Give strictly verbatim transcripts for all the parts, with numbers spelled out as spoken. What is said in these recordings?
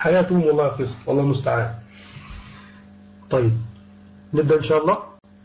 حياتهم والله يفصل، والله المستعان. طيب نبدأ إن شاء الله.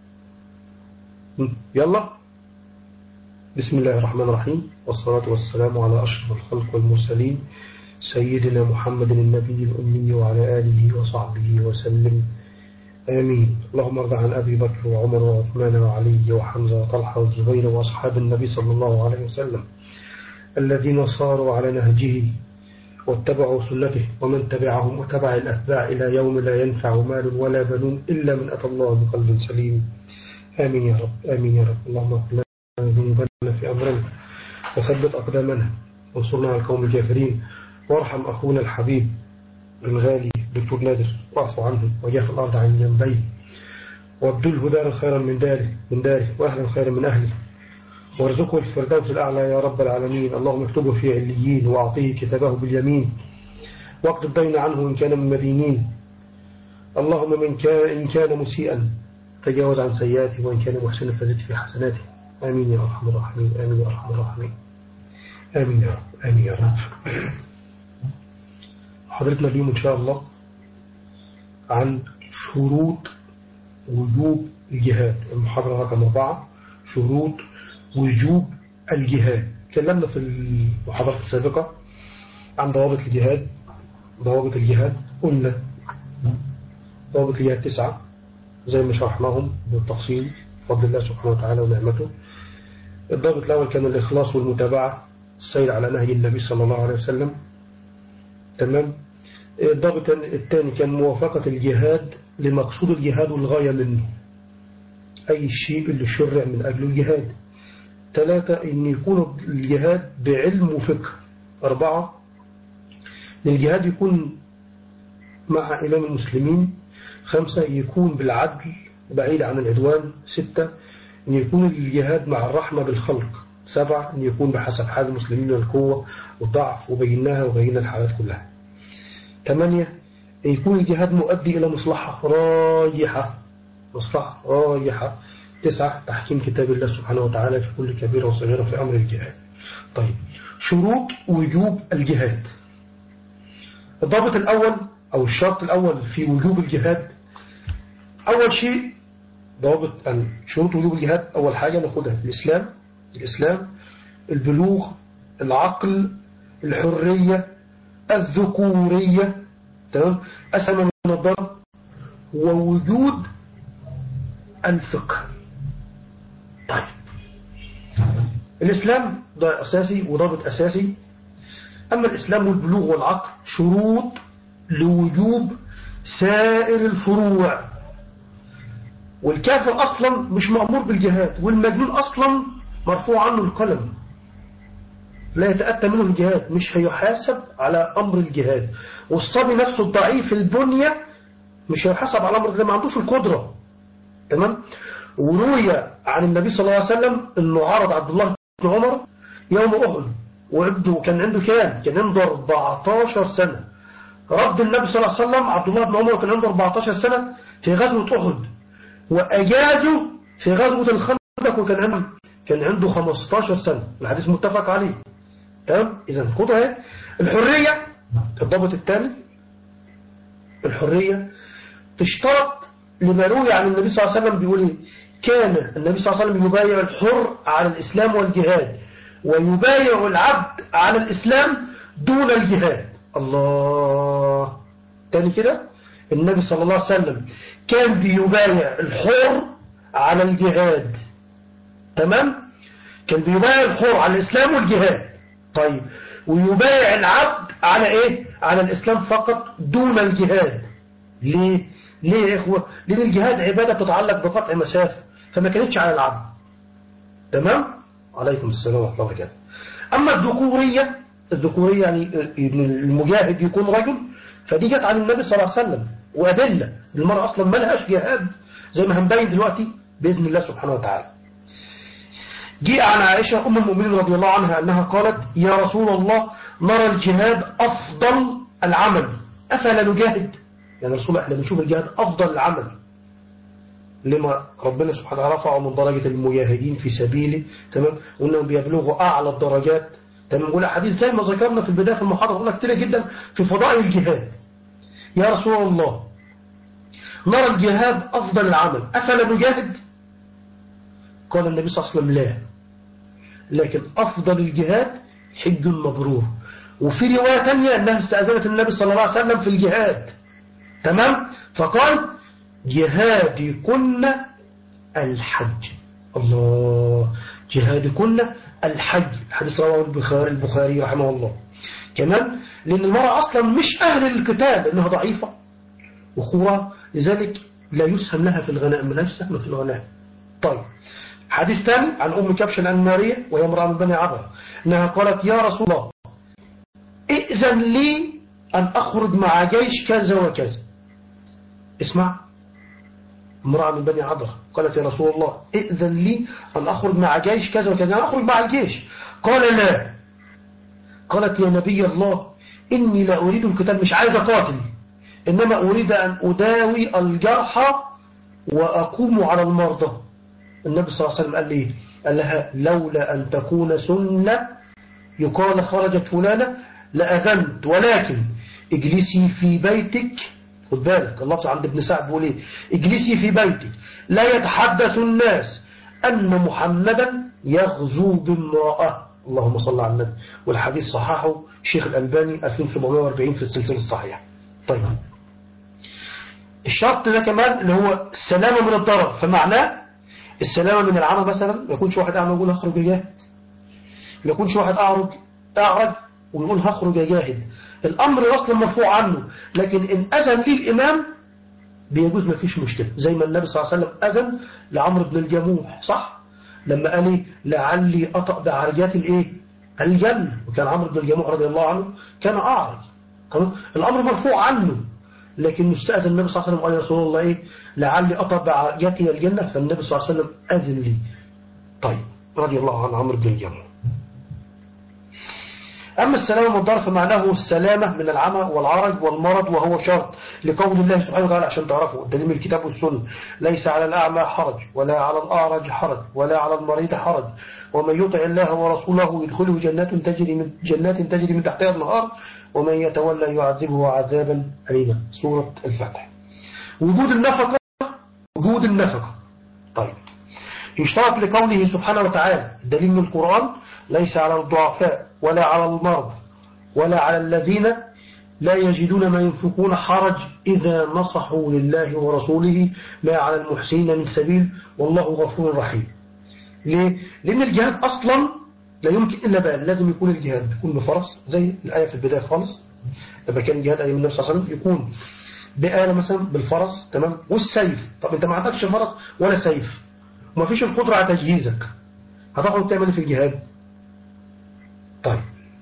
يلا. بسم الله الرحمن الرحيم، والصلاة والسلام على أشرف الخلق والمرسلين سيدنا محمد النبي الأمي وعلى آله وصحبه وسلم، آمين. اللهم ارض عن أبي بكر وعمر وعثمان وعلي وحمزة وطلحة والزبير وأصحاب النبي صلى الله عليه وسلم الذين صاروا على نهجه واتبعوا سنته، ومن تبعهم وتبع الأتباع إلى يوم لا ينفع مال ولا بنون إلا من أتى الله بقلب سليم، آمين يا رب، آمين يا رب. اللهم اغفر لنا ذنوبنا في أمرنا وثبت أقدامنا وانصرنا على القوم الكافرين، وارحم أخونا الحبيب الغالي دكتور نادر، واعف عنه وجاف الأرض عن جنبيه، وابدله دارا خيرا من داره من داره وأهلا خيرا من أهله، وارزقه الفردوس الأعلى يا رب العالمين. اللهم اكتبه في عليين وأعطيه كتابه باليمين، واقض الدين عنه إن كان من مدينين. اللهم من كان إن كان مسيئا تجاوز عن سيئاته، وإن كان محسنا فزد في حسناته، آمين يا أرحم الراحمين، آمين يا أرحم الراحمين، آمين يا رب، آمين يا رب. حضرتنا اليوم إن شاء الله عن شروط وجوب الجهاد، المحاضرة رقم أربعة، شروط وجوب الجهاد. تكلمنا في المحاضرة السابقة عن ضوابط الجهاد. ضوابط الجهاد قلنا ضوابط الجهاد تسعة زي ما شرحناهم بالتفصيل بفضل الله سبحانه وتعالى ونعمته. الضابط الأول كان الإخلاص والمتابعة، السير على نهج النبي صلى الله عليه وسلم، تمام. الضابط الثاني كان موافقة الجهاد لمقصود الجهاد والغاية منه، أي الشيء اللي شرع من أجل الجهاد. ثلاثة أن يكون الجهاد بعلم وفقه. أربعة أن الجهاد يكون مع إمام المسلمين. خمسة يكون بالعدل بعيد عن العدوان. ستة أن يكون الجهاد مع الرحمة بالخلق. سبعة أن يكون بحسب حال المسلمين والقوة والضعف، وبيناها وبين الحالات كلها. ثمانية أن يكون الجهاد مؤدي إلى مصلحة راجحة، مصلحة راجحة. تسعة تحكيم كتاب الله سبحانه وتعالى في كل كبيرة وصغيرة في أمر الجهاد. طيب شروط وجوب الجهاد. الضابط الأول أو الشرط الأول في وجوب الجهاد، أول شيء ضابط شروط وجوب الجهاد. أول حاجة ناخدها الإسلام، الإسلام البلوغ، العقل، الحرية، الذكورية، تمام، أسمى من الضرب، ووجود الفقه. طيب الإسلام ده أساسي وضابط أساسي. أما الإسلام والبلوغ والعقل شروط لوجوب سائر الفروع. والكافر أصلا مش مأمور بالجهاد، والمجنون أصلا مرفوع عنه القلم، لا يتأتى منه الجهاد، مش هيحاسب على أمر الجهاد. والصبي نفسه الضعيف البنية مش هيحاسب على أمر الجهاد، ما عندوش القدرة، تمام. وروي عن النبي صلى الله عليه وسلم أنه عرض عبد الله بن عمر يوم أحد، وابنه كان عنده كام؟ كان عنده أربعتاشر سنة. رد النبي صلى الله عليه وسلم عبد الله بن عمر كان عنده أربعتاشر سنة في غزوة أحد، وأجازه في غزوة الخندق وكان عنده كان عنده خمستاشر سنة. الحديث متفق عليه، تمام. إذا خدها. الحرية الضابط الثاني، الحرية تشترط لما روي عن النبي صلى الله عليه وسلم بيقول كان النبي صلى الله عليه وسلم يبايع الحر على الإسلام والجهاد، ويبايع العبد على الإسلام دون الجهاد. الله، تاني كده، النبي صلى الله عليه وسلم كان بيبايع الحر على الجهاد، تمام، كان بيبايع الحر على الإسلام والجهاد. طيب ويبايع العبد على إيه؟ على الإسلام فقط دون الجهاد. ليه؟ ليه يا إخوة؟ لأن الجهاد عبادة تتعلق بقطع مسافة، فما كانتش على العبد، تمام. عليكم السلام ورحمة الله وبركاته. أما الذكورية، الذكورية يعني المجاهد يكون رجل، فدي جت عن النبي صلى الله عليه وسلم، وأدلة المرأة أصلا ما لهاش جهاد زي ما هنبين دلوقتي بإذن الله سبحانه وتعالى. جاء عن عائشة أم المؤمنين رضي الله عنها أنها قالت يا رسول الله نرى الجهاد أفضل العمل أفلا نجاهد؟ يعني رسول الله احنا بنشوف الجهاد أفضل العمل، لما ربنا سبحانه وتعالى رفعوا من درجة المجاهدين في سبيله، تمام، وأنهم بيبلغوا أعلى الدرجات، تمام. ولا حديث زي ما ذكرنا في البداية في المحاضرة قلنا كتير جدا في فضائل الجهاد، يا رسول الله نرى الجهاد أفضل العمل أفلا نجاهد؟ قال النبي صلى الله عليه وسلم لا، لكن أفضل الجهاد حج مبرور. وفي رواية تانية أنها استأذنت النبي صلى الله عليه وسلم في الجهاد. تمام؟ فقال جهادكن الحج. الله، جهادكن الحج. الحديث رواه البخاري البخاري رحمه الله. كمان لأن المرأة أصلا مش أهل القتال لأنها ضعيفة وخورة، لذلك لا يسهم لها في الغنائم، لا يسهم في الغنائم. طيب، حديث ثاني عن أم كبش الأنمارية وهي امرأة من بني عبر أنها قالت يا رسول الله ائذن لي أن أخرج مع جيش كذا وكذا. اسمع، امرأة من بني عبر قالت يا رسول الله ائذن لي أن أخرج مع جيش كذا وكذا، أن أخرج مع الجيش. قال لا. قالت يا نبي الله إني لا أريد القتال، مش عايز أقاتل، إنما أريد أن أداوي الجرحى وأقوم على المرضى. النبي صلى الله عليه وسلم قال لي قال لها لولا أن تكون سنة يقال خرجت فلانة لأذنت، ولكن اجلسي في بيتك. خد بالك اللفظ عند ابن سعد بيقول ايه؟ اجلسي في بيتك لا يتحدث الناس أن محمدا يغزو بامرأة. اللهم صل على النبي. والحديث صححه الشيخ الألباني ألفين وسبعمائة وأربعين في السلسلة الصحيحة. طيب، الشرط ده كمان اللي هو السلامة من الضرر، فمعناه السلامة من العمى مثلا، ما يكونش واحد أعمى يقول هخرج يجاهد، ما يكونش واحد أعرج أعرج ويقول هخرج يجاهد. الأمر أصلا مرفوع عنه، لكن إن أذن لي الإمام بيجوز، ما فيش مشكلة. زي ما النبي صلى الله عليه وسلم أذن لعمرو بن الجموح، صح؟ لما قال لي لعلي أطأ بعرجات الإيه؟ الجنة، وكان عمرو بن الجموح رضي الله عنه كان أعرج. الأمر مرفوع عنه، لكن مستأذن النبي صلى الله عليه وسلم قال يا رسول الله إيه؟ لعلي أطأ بعرجاتي الجنة، فالنبي صلى الله عليه وسلم أذن لي. طيب، رضي الله عن عمرو بن الجموح. أما السلامة من الضرر فمعناه السلامة من العمى والعرج والمرض، وهو شرط لقول الله سبحانه وتعالى عشان تعرفوا الدليل من الكتاب والسنة: ليس على الأعمى حرج ولا على الأعرج حرج ولا على المريض حرج، ومن يطع الله ورسوله يدخله جنات تجري من جنات تجري من تحتها الأنهار ومن يتولى يعذبه عذابا أليما. سورة الفتح. وجود النفقة وجود النفقة طيب، يشترط لقوله سبحانه وتعالى الدليل من القرآن: ليس على الضعفاء ولا على المرضى ولا على الذين لا يجدون ما ينفقون حرج إذا نصحوا لله ورسوله ما على المحسنين من سبيل والله غفور رحيم. ليه؟ لأن الجهاد أصلا لا يمكن إلا بقى لازم يكون الجهاد يكون بفرس، زي الآية في البداية خالص لما كان الجهاد أيام النبي صلى الله عليه وسلم يكون بآلة مثلا بالفرس، تمام، والسيف. طب أنت ما عندكش فرس ولا سيف وما فيش القدرة على تجهيزك، هتاخد تعمل في الجهاد؟ طيب،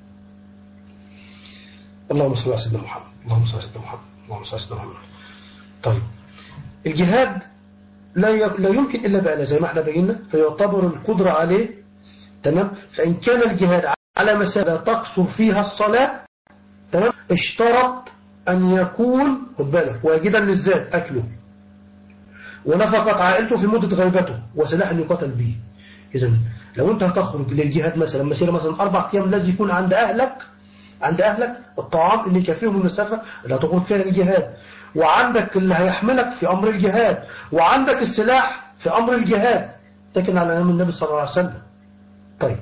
اللهم صل على سيدنا محمد اللهم صل على سيدنا محمد اللهم صل على سيدنا محمد. طيب، الجهاد لا لا يمكن إلا بآلة زي ما احنا بينا، فيعتبر القدرة عليه، تمام. فإن كان الجهاد على مسألة تقصر فيها الصلاة، تمام، اشترط أن يكون خد بالك واجدا للذات أكله ونفقت عائلته في مدة غيبته وسلاح يقاتل به. إذن لو أنت هتخرج للجهاد مثلا مسيرة مثلا أربع أيام، لازم يكون عند أهلك عند أهلك الطعام اللي يكفيهم المسافة اللي هتخرج فيها للجهاد، وعندك اللي هيحملك في أمر الجهاد، وعندك السلاح في أمر الجهاد. لكن على أيام النبي صلى الله عليه وسلم. طيب،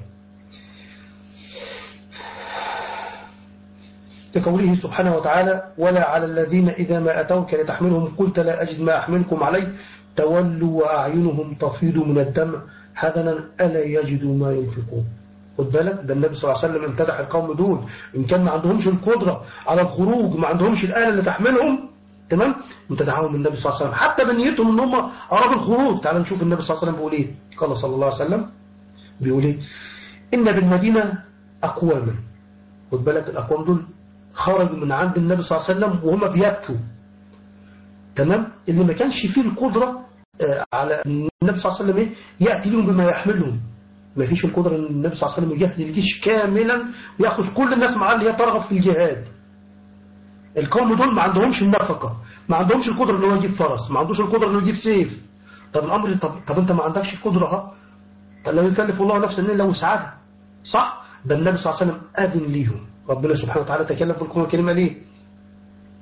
لقوله سبحانه وتعالى: ولا على الذين إذا ما أتوك لتحملهم قلت لا أجد ما أحملكم عليه تولوا وأعينهم تفيض من الدمع حزنا ألا يجدوا ما ينفقون. خد بالك، ده النبي صلى الله عليه وسلم امتدح القوم دول إن كان ما عندهمش القدرة على الخروج، ما عندهمش الآلة اللي تحملهم، تمام، امتدحهم النبي صلى الله عليه وسلم حتى بنيتهم ان هم أرادوا الخروج. تعال نشوف النبي صلى الله عليه وسلم بيقول إيه. قال صلى الله عليه وسلم بيقول إيه: إن بالمدينة أقواما. خد بالك، الأقوام دول خرجوا من عند النبي صلى الله عليه وسلم وهم بيبكوا، تمام، اللي ما كانش فيه القدرة على النبي صلى الله عليه وسلم إيه يأتي لهم بما يحملهم. ما فيش القدرة ان النبي صلى الله عليه وسلم يجهز الجيش كاملا ويأخذ كل الناس معاه اللي هي ترغب في الجهاد. القوم دول ما عندهمش النفقة، ما عندهمش القدرة انه يجيب فرس، ما عندوش القدرة انه يجيب سيف. طب الامر طب, طب انت ما عندكش القدرة، ها، لا يكلف الله نفسا الا وسعها، صح؟ ده النبي صلى الله عليه وسلم اذن ليهم. ربنا سبحانه وتعالى تكلم في القرآن الكريم ليه؟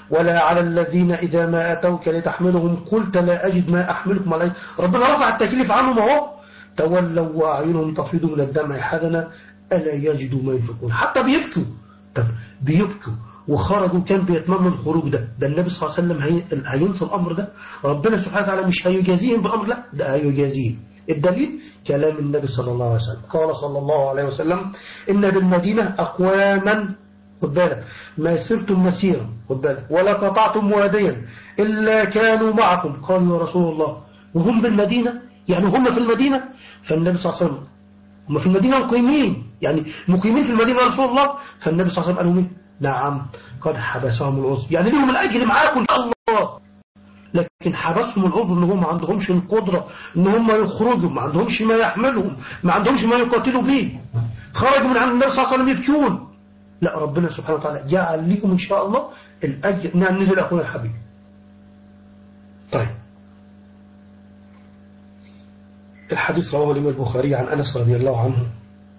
ولا على الذين إذا ما أتوك لتحملهم قلت لا أجد ما أحملكم عليه. ربنا رفع التكليف عنهم اهو، تولوا وأعينهم تفيض من الدمع حزنا ألا يجدوا ما ينفقون. حتى بيبكوا، طب بيبكوا وخرجوا كان بيتمنى الخروج ده. ده النبي صلى الله عليه وسلم هي... هينسى الأمر ده؟ ربنا سبحانه وتعالى مش هيجازيهم بالأمر، لا ده هيجازيهم. الدليل كلام النبي صلى الله عليه وسلم، قال صلى الله عليه وسلم إن بالمدينة أقواما خد بالك ما سرتم مسيرا خد بالك ولا قطعتم واديا إلا كانوا معكم. قالوا يا رسول الله وهم بالمدينة؟ يعني هم في المدينة؟ فالنبي صلى الله عليه وسلم هم في المدينة مقيمين، يعني مقيمين في المدينة يا رسول الله. فالنبي صلى الله عليه وسلم قالوا مين؟ نعم قد حبسهم العذر، يعني لهم الأجر معاكم إن شاء الله، لكن حبسهم العذر ان هم ما عندهمش القدرة ان هم يخرجوا، ما عندهمش ما يحملهم، ما عندهمش ما يقاتلوا به، خرجوا من عند النبي صلى الله عليه وسلم يبكون. لا ربنا سبحانه وتعالى جعل لكم ان شاء الله الاجر. نعم نزل اخونا الحبيب. طيب الحديث رواه الإمام البخاري عن أنس رضي الله عنه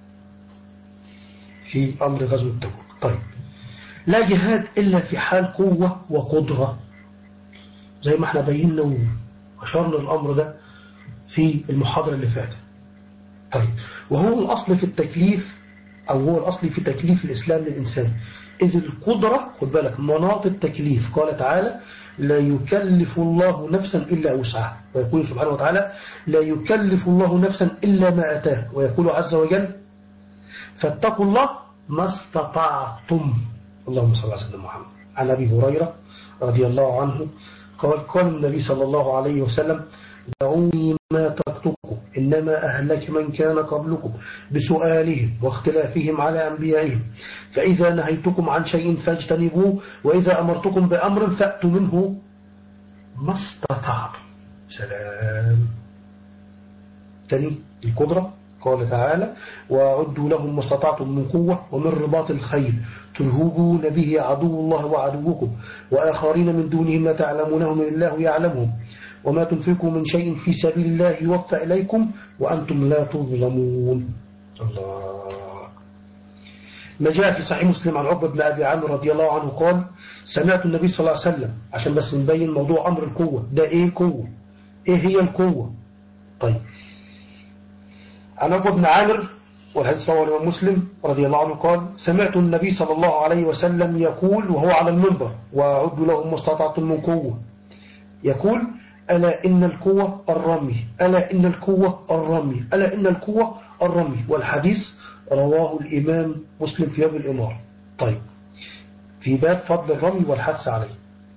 في أمر غزوة تبوك. طيب لا جهاد إلا في حال قوة وقدرة، زي ما احنا بينا وأشرنا الأمر ده في المحاضرة اللي فاتت. طيب وهو الأصل في التكليف، أو هو الأصل في تكليف الإسلام للإنسان، إذ القدرة خد بالك مناط التكليف. قال تعالى لا يكلف الله نفسا إلا وسعها، ويقول سبحانه وتعالى لا يكلف الله نفسا إلا ما أتاه، ويقول عز وجل فاتقوا الله ما استطعتم. اللهم صل على سيدنا محمد. عن أبي هريرة رضي الله عنه قال قال النبي صلى الله عليه وسلم دعوني ما تركتكم إنما أهلك من كان قبلكم بسؤالهم واختلافهم على أنبيائهم، فإذا نهيتكم عن شيء فاجتنبوه وإذا أمرتكم بأمر فأتوا منه ما استطعتم. سلام. تاني القدرة قال تعالى وأعدوا لهم ما استطعتم من قوة ومن رباط الخيل ترهبون به عدو الله وعدوكم وآخرين من دونهم لا تعلمونهم الله يعلمهم وما تنفقوا من شيء في سبيل الله يوفى إليكم وأنتم لا تظلمون. الله. ما جاء في صحيح مسلم عن عقبة بن أبي عامر رضي الله عنه قال سمعت النبي صلى الله عليه وسلم، عشان بس نبين موضوع أمر القوة ده إيه القوة، إيه هي القوة. طيب عن عقبة بن عامر والحديث رواه الإمام مسلم رضي الله عنه قال سمعت النبي صلى الله عليه وسلم يقول وهو على المنبر وأعد لهم ما استطعتم من قوة، يقول ألا إن القوة الرمي، ألا إن القوة الرمي، ألا إن القوة الرمي. والحديث رواه الإمام مسلم في باب الإمارة. طيب في باب فضل الرمي والحث عليه.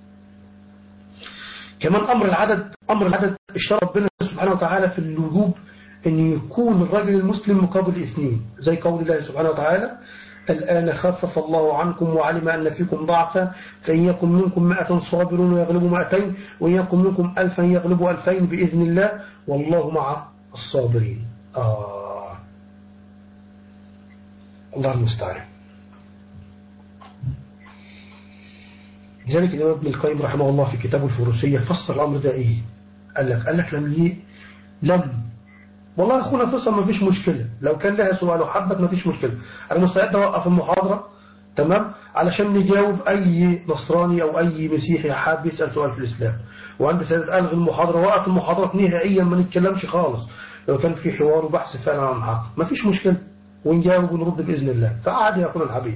كمان أمر العدد، أمر العدد اشترط ربنا سبحانه وتعالى في الوجوب أن يكون الرجل المسلم مقابل اثنين، زي قول الله سبحانه وتعالى الآن خفف الله عنكم وعلم أن فيكم ضعفا فإن يكن منكم مائة صابرون ويغلبوا مائتين وإن يكن منكم ألفا يغلبوا ألفين بإذن الله والله مع الصابرين. آه الله المستعان. لذلك الإمام ابن القيم رحمه الله في كتابه الفروسية فسر الأمر ده إيه؟ قال لك قال لك لم ي... لم والله أخونا فصل ما فيش مشكلة، لو كان لها سؤال وحبت ما فيش مشكلة، أنا مستعد أوقف المحاضرة تمام علشان نجاوب أي نصراني أو أي مسيحي حاب يسأل سؤال في الإسلام، وعند سيدة ألغي المحاضرة وقف المحاضرة نهائيا ما نتكلمش خالص، لو كان في حوار وبحث فعلا عن حق ما فيش مشكلة ونجاوب ونرد بإذن الله. فعاد يا أخونا الحبيب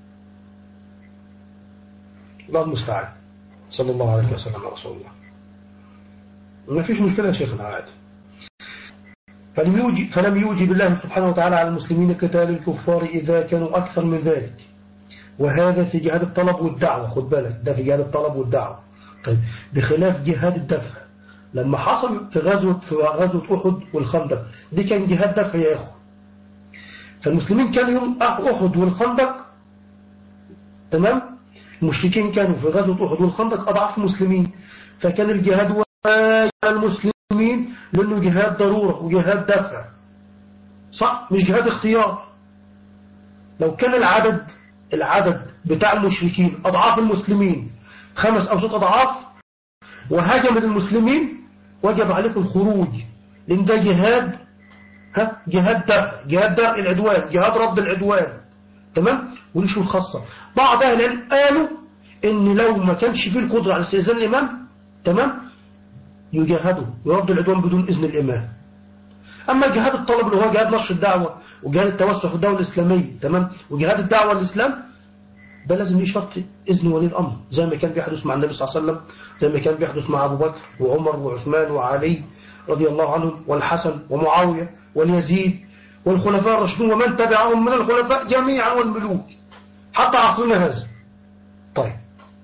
الله المستعان. صلى الله عليه وسلم على رسول الله. ما فيش مشكلة يا شيخنا عادي. فلم يوجب, فلم يوجب الله سبحانه وتعالى على المسلمين قتال الكفار إذا كانوا أكثر من ذلك، وهذا في جهاد الطلب والدعوة. خد بالك ده في جهاد الطلب والدعوة. طيب بخلاف جهاد الدفع لما حصل في غزوة في غزوة أحد والخندق دي كان جهاد دفع يا أخو. فالمسلمين كانوا يوم أحد والخندق تمام، المشركين كانوا في غزوة أحد والخندق أضعف المسلمين، فكان الجهاد واجب على المسلمين لأنه جهاد ضرورة وجهاد دفع صح، مش جهاد اختيار. لو كان العدد العدد بتاع المشركين أضعاف المسلمين خمس أو ست أضعاف وهاجم المسلمين وجب عليكم الخروج، لأن ده جهاد ها جهاد دفع، جهاد دفع العدوان، جهاد رد العدوان تمام. وليش الخاصة بعض أهل العلم قالوا إن لو ما كانش فيه القدرة على استئذان الإمام تمام يجاهدوا ويرد العدوان بدون إذن الإمام. أما جهاد الطلب اللي هو جهاد نشر الدعوة وجهاد التوسع في الدولة الإسلامية تمام وجهاد الدعوة للإسلام ده لازم يشرط إذن ولي الأمر زي ما كان بيحدث مع النبي صلى الله عليه وسلم، زي ما كان بيحدث مع أبو بكر وعمر وعثمان وعلي رضي الله عنهم والحسن ومعاوية واليزيد والخلفاء الراشدون ومن تبعهم من الخلفاء جميعا والملوك حتى عصرنا هذا. طيب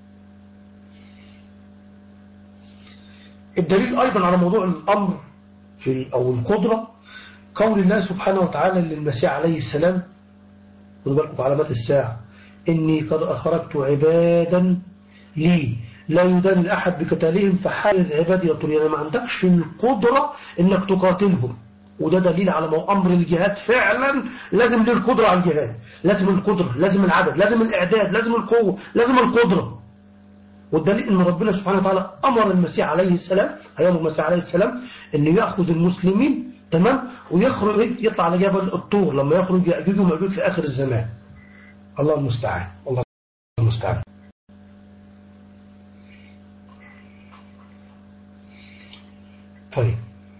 الدليل أيضا على موضوع الأمر في أو القدرة قول الله سبحانه وتعالى للمسيح عليه السلام، خذوا بالكم في علامات الساعة، إني قد أخرجت عبادا لي لا يدان الأحد بقتالهم فحارث عبادي يطول. يعني ما عندكش القدرة إنك تقاتلهم، وده دليل على أمر الجهاد فعلا لازم للقدرة على الجهاد، لازم القدرة، لازم العدد، لازم الإعداد، لازم القوة، لازم القدرة. والدليل إن ربنا سبحانه وتعالى أمر المسيح عليه السلام أيام المسيح عليه السلام إن يأخذ المسلمين تمام ويخرج يطلع على جبل الطور لما يخرج يأجوج ومأجوج في آخر الزمان. الله المستعان، الله المستعان. طيب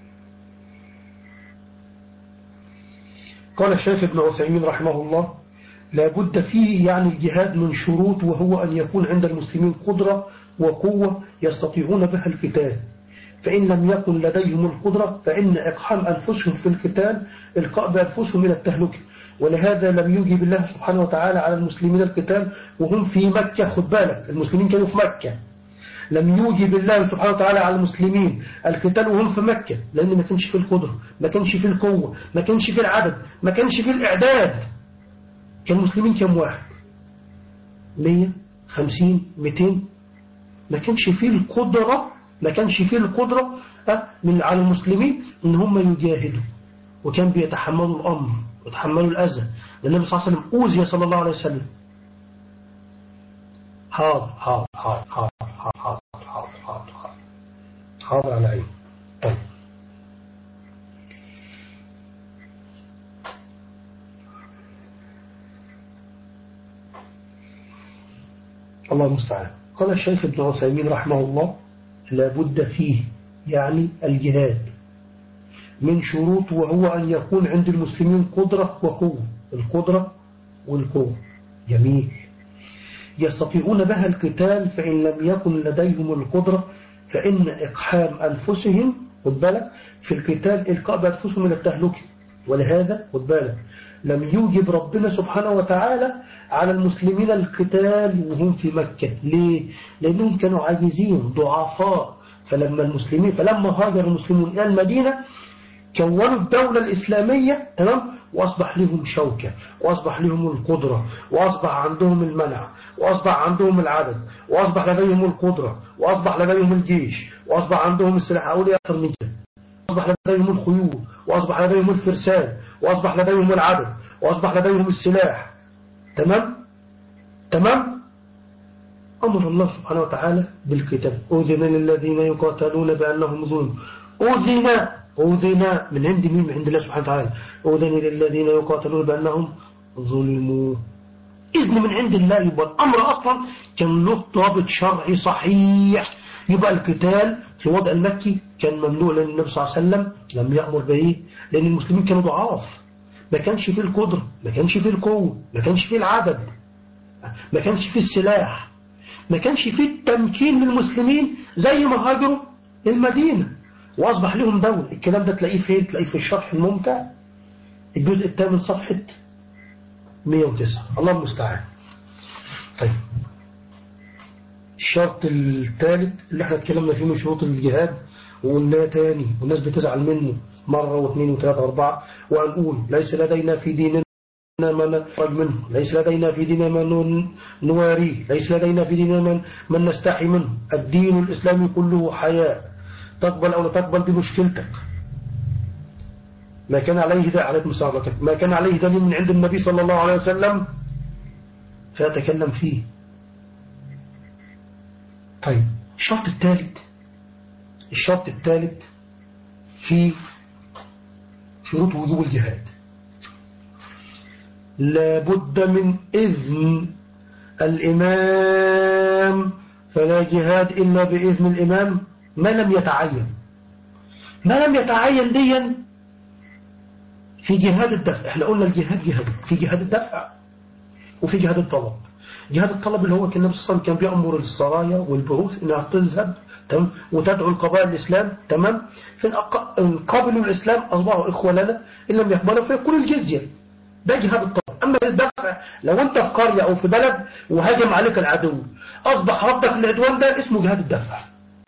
قال الشيخ ابن عثيمين رحمه الله لا بد فيه يعني الجهاد من شروط، وهو أن يكون عند المسلمين قدرة وقوة يستطيعون بها القتال، فإن لم يكن لديهم القدرة فإن إقحام أنفسهم في القتال إلقاء بأنفسهم إلى التهلكة. ولهذا لم يجب الله سبحانه وتعالى على المسلمين القتال وهم في مكة. خد بالك المسلمين كانوا في مكة، لم يوجب الله سبحانه وتعالى على المسلمين القتال وهم في مكة لأن ما كانش في القدرة، ما كانش في القوة، ما كانش في العدد، ما كانش في الإعداد. كان المسلمين كم واحد؟ مية خمسين مئتين، ما كانش فيه القدرة ما كانش فيه القدرة من على المسلمين إن هم يجاهدوا، وكان بيتحملوا الأمر ويتحملوا الأذى. النبي صلى الله عليه وسلم أوذي صلى الله عليه وسلم. حاضر حاضر حاضر حاضر حاضر حاضر حاضر حاضر حاضر على عيني. طيب الله المستعان. قال الشيخ ابن عثيمين رحمه الله لا بد فيه يعني الجهاد من شروط، وهو أن يكون عند المسلمين قدرة وقوة، القدرة والقوة جميل يستطيعون بها القتال، فإن لم يكن لديهم القدرة فإن إقحام أنفسهم خد بالك في القتال إلقاء بأنفسهم إلى التهلكة. ولهذا خد بالك لم يوجب ربنا سبحانه وتعالى على المسلمين القتال وهم في مكة. ليه؟ لأنهم كانوا عاجزين ضعفاء. فلما المسلمين فلما هاجر المسلمون إلى المدينة كونوا الدولة الإسلامية تمام، وأصبح لهم شوكة، وأصبح لهم القدرة، وأصبح عندهم المنع، وأصبح عندهم العدد، وأصبح لديهم القدرة، وأصبح لديهم الجيش، وأصبح عندهم السلاح. أولي أكثر من كده، وأصبح لديهم الخيول، وأصبح لديهم الفرسان، وأصبح لديهم العدد، وأصبح لديهم السلاح. تمام تمام. أمر الله سبحانه وتعالى بالقتال. أذن للذين يقاتلون بأنهم ظلموا. أذن أذن من عند مين؟ من عند الله سبحانه وتعالى. أذن للذين يقاتلون بأنهم ظلموا. إذن من عند الله، يبقى الأمر أصلا كان له ضابط شرعي صحيح. يبقى القتال في الوضع المكي كان ممنوع لأن النبي صلى الله عليه وسلم لم يأمر به، لأن المسلمين كانوا ضعاف، ما كانش فيه القدرة، ما كانش فيه القوة، ما كانش فيه العدد، ما كانش فيه السلاح، ما كانش فيه التمكين للمسلمين زي ما هاجروا المدينة وأصبح لهم دولة. الكلام ده تلاقيه فين؟ تلاقيه في الشرح الممتع الجزء الثامن صفحة مئة وتسعة. الله المستعان. طيب الشرط الثالث اللي احنا اتكلمنا فيه من شروط الجهاد وقلناه تاني والناس بتزعل منه مرة واثنين وثلاثة واربعة، وهنقول ليس لدينا في ديننا ما نخرج منه، ليس لدينا في ديننا ما نواريه، ليس لدينا في ديننا من, من نستحي منه. الدين الإسلامي كله حياء، تقبل أو لا تقبل دي مشكلتك. ما كان عليه ده عليكم السلام ما كان عليه دليل من عند النبي صلى الله عليه وسلم فيتكلم فيه. طيب الشرط الثالث الشرط الثالث في شروط وجوب الجهاد لابد من إذن الإمام الإمام فلا جهاد إلا بإذن الإمام ما لم يتعين. ما لم يتعين ديا في جهاد الدفع. احنا قلنا الجهاد جهاد، في جهاد الدفع وفي جهاد الطلب. جهاد الطلب اللي هو كان النبي صلى الله عليه وسلم كان بيأمر السرايا والبعوث انها تذهب تمام وتدعو القبائل الإسلام تمام. فإن قبلوا الإسلام أصبحوا إخوة لنا، إن لم يقبلوا فيكون الجزية. ده جهاد الطلب. أما الدفع لو أنت في قرية أو في بلد وهاجم عليك العدو أصبح ردك العدوان، ده اسمه جهاد الدفع.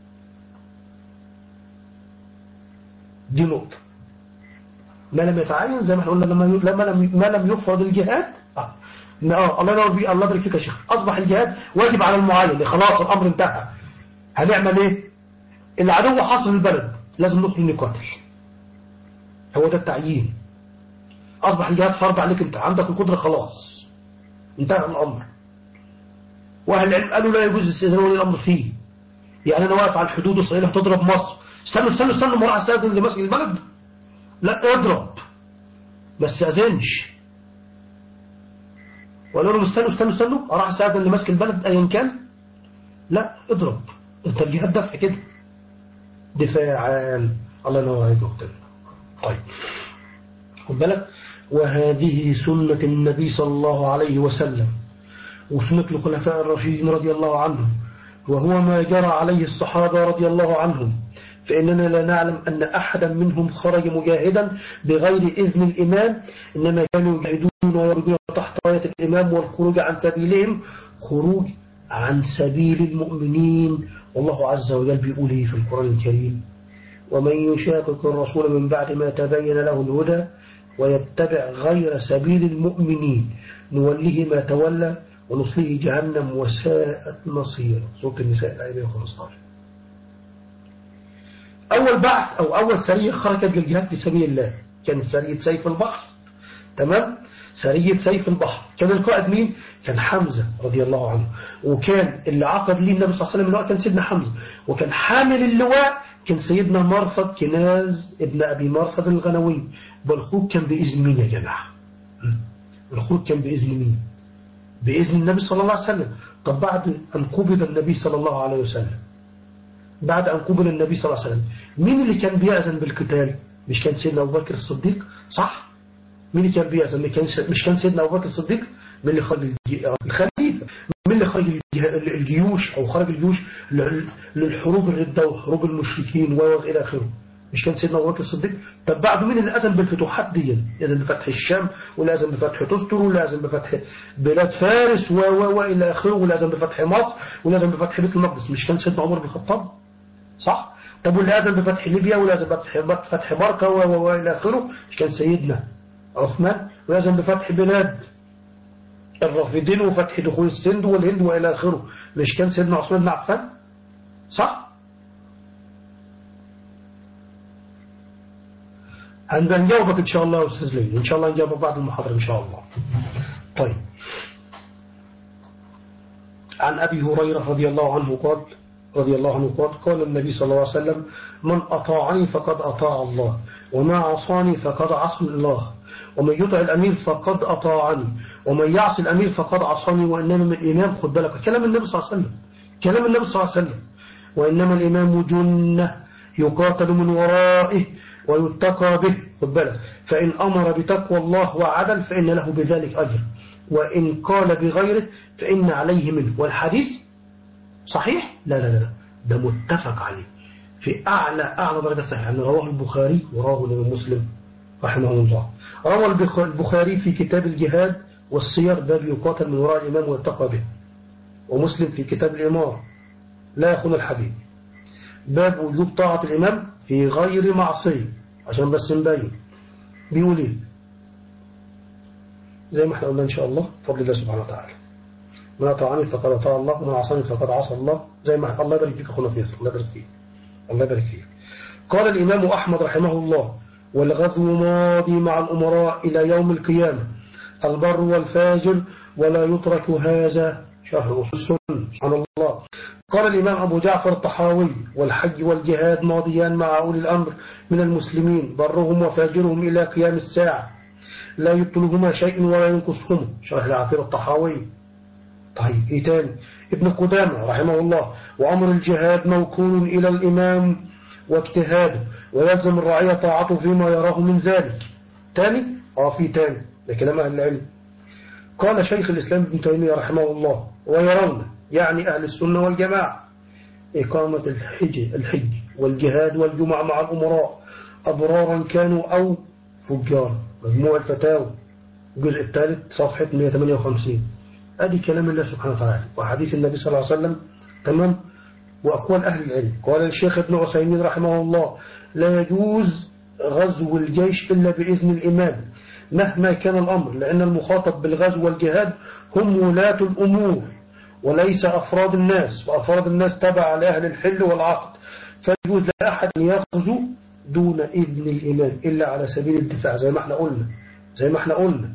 دي نقطة. ما لم يتعين زي ما احنا قلنا لما لما لم ما لم يفرض الجهاد اه, آه الله ينور بيه، الله يبارك فيك يا شيخ، أصبح الجهاد واجب على المعين، خلاص الأمر انتهى. هنعمل ايه؟ العدو حاصر البلد لازم ندخل نقاتل. هو ده التعيين. أصبح الجهاد فرض عليك، أنت عندك القدرة خلاص انتهى الأمر. وأهل العلم قالوا لا يجوز استئذان ولي الأمر فيه. يعني أنا واقف على الحدود إسرائيل هتضرب مصر، استنوا استنوا استنوا ما راح استأذن اللي ماسك البلد؟ لا اضرب ما استأذنش. وقالوا لهم استنوا استنوا استنوا راح استأذن اللي ماسك البلد أيا كان؟ لا اضرب. انت الجهاد دفع كده دفاعا. الله ينور عليك وقتل. طيب خد بالك، وهذه سنة النبي صلى الله عليه وسلم وسنة الخلفاء الراشدين رضي الله عنهم، وهو ما جرى عليه الصحابة رضي الله عنهم. فإننا لا نعلم أن أحدا منهم خرج مجاهدا بغير إذن الإمام، إنما كانوا يجاهدون ويرجون تحت راية الإمام، والخروج عن سبيلهم خروج عن سبيل المؤمنين. والله عز وجل بيقوله في القرآن الكريم: ومن يشاقق الرسول من بعد ما تبين له الهدى ويتبع غير سبيل المؤمنين نوله ما تولى ونصليه جهنم وساءت مصيرا. سورة النساء الآية مئة وخمسة عشر. أول بعث أو أول سرية خرجت للجهاد في سبيل الله كانت سرية سيف البحر. تمام، سرية سيف البحر. كان القائد مين؟ كان حمزة رضي الله عنه، وكان اللي عقد ليه النبي صلى الله عليه وسلم اللواء كان سيدنا حمزة، وكان حامل اللواء كان سيدنا مرثد كناز ابن أبي مرثد الغنوي. والخروج كان بإذن مين يا جماعة؟ الخروج كان بإذن مين؟ بإذن النبي صلى الله عليه وسلم. طب بعد أن قبض النبي صلى الله عليه وسلم بعد أن قبل النبي صلى الله عليه وسلم مين اللي كان بيأذن بالقتال؟ مش كان سيدنا أبو بكر الصديق؟ صح؟ مين اللي كان بيأذن؟ مش كان سيدنا أبو بكر الصديق؟ مين اللي خرج الخليفة؟ مين اللي خرج الجيوش أو خرج الجيوش للحروب الردة وحروب المشركين وإلى آخره؟ مش كان سيدنا أبو بكر الصديق؟ طب بعده مين اللي أذن بالفتوحات دي؟ أذن بفتح الشام، ولا أذن بفتح تستر، ولا أذن بفتح بلاد فارس و و وإلى آخره، ولا أذن بفتح مصر، ولا أذن بفتح بيت المقدس؟ مش كان سيدنا عمر بن الخطاب؟ صح؟ طب واللي أذن بفتح ليبيا، ولا أذن بفتح فتح بركة وإلى آخره؟ مش كان سيدنا عثمان؟ وأذن بفتح بلاد الرافدين وفتح دخول السند والهند وإلى آخره؟ مش كان سيدنا عثمان بن عفان؟ صح؟ هنجاوبك إن شاء الله يا أستاذ لين، إن شاء الله نجاوبك بعد المحاضرة إن شاء الله. طيب، عن أبي هريرة رضي الله عنه قال رضي الله عنه قال قال النبي صلى الله عليه وسلم: من أطاعني فقد أطاع الله، وما عصاني فقد عصى الله، ومن يطع الأمير فقد أطاعني، ومن يعصي الأمير فقد عصاني. وإنما من الإمام، خد بالك كلام النبي صلى الله عليه وسلم، كلام النبي صلى الله عليه وسلم: وإنما الإمام جنة يقاتل من ورائه ويتقى به. خد بالك، فإن أمر بتقوى الله وعدل فإن له بذلك أجر، وإن قال بغيره فإن عليه منه. والحديث صحيح؟ لا لا لا، ده متفق عليه في أعلى أعلى درجة صحيح. يعني رواه البخاري ورواه الإمام مسلم رحمه الله. روى البخاري في كتاب الجهاد والسير باب يقاتل من وراء الإمام ويتقى به، ومسلم في كتاب الإمار لا يخون الحبيب باب وجوب طاعة الإمام في غير معصية. عشان بس نبين بيقول ايه زي ما احنا قلنا إن شاء الله بفضل الله سبحانه وتعالى: من أطاعني فقد أطاع الله، ومن عصاني فقد عصى الله. زي ما الله يبارك فيك أخونا فيصل، الله يبارك فيك الله يبارك فيك. قال الإمام أحمد رحمه الله: والغزو ماضي مع الأمراء إلى يوم القيامة، البر والفاجر، ولا يترك هذا. شرح أصول السنة. سبحان الله. قال الإمام أبو جعفر الطحاوي: والحج والجهاد ماضيان مع أولي الأمر من المسلمين، برهم وفاجرهم إلى قيام الساعة، لا يبطلهما شيء ولا ينقصهما. شرح العقيدة الطحاوي. طيب إيه تاني؟ ابن قدامة رحمه الله: وأمر الجهاد موكول إلى الإمام واجتهاده، ويلزم الرعية طاعته فيما يراه من ذلك. تاني اه في تاني ده كلام أهل العلم. قال شيخ الإسلام ابن تيمية رحمه الله: ويرون يعني أهل السنة والجماعة إقامة الحج, الحج والجهاد والجمع مع الأمراء أبرارا كانوا أو فجارا. مجموع الفتاوى الجزء الثالث صفحة مئة وثمانية وخمسين. أدي كلام الله سبحانه وتعالى وحديث النبي صلى الله عليه وسلم. تمام. وأقوال أهل العلم. قال الشيخ ابن عثيمين رحمه الله: لا يجوز غزو الجيش إلا بإذن الإمام مهما كان الأمر، لأن المخاطب بالغزو والجهاد هم ولاة الأمور وليس أفراد الناس، وأفراد الناس تبع لأهل الحل والعقد، فيجوز لأحد أن يغزو دون إذن الإمام إلا على سبيل الدفاع زي ما احنا قلنا زي ما احنا قلنا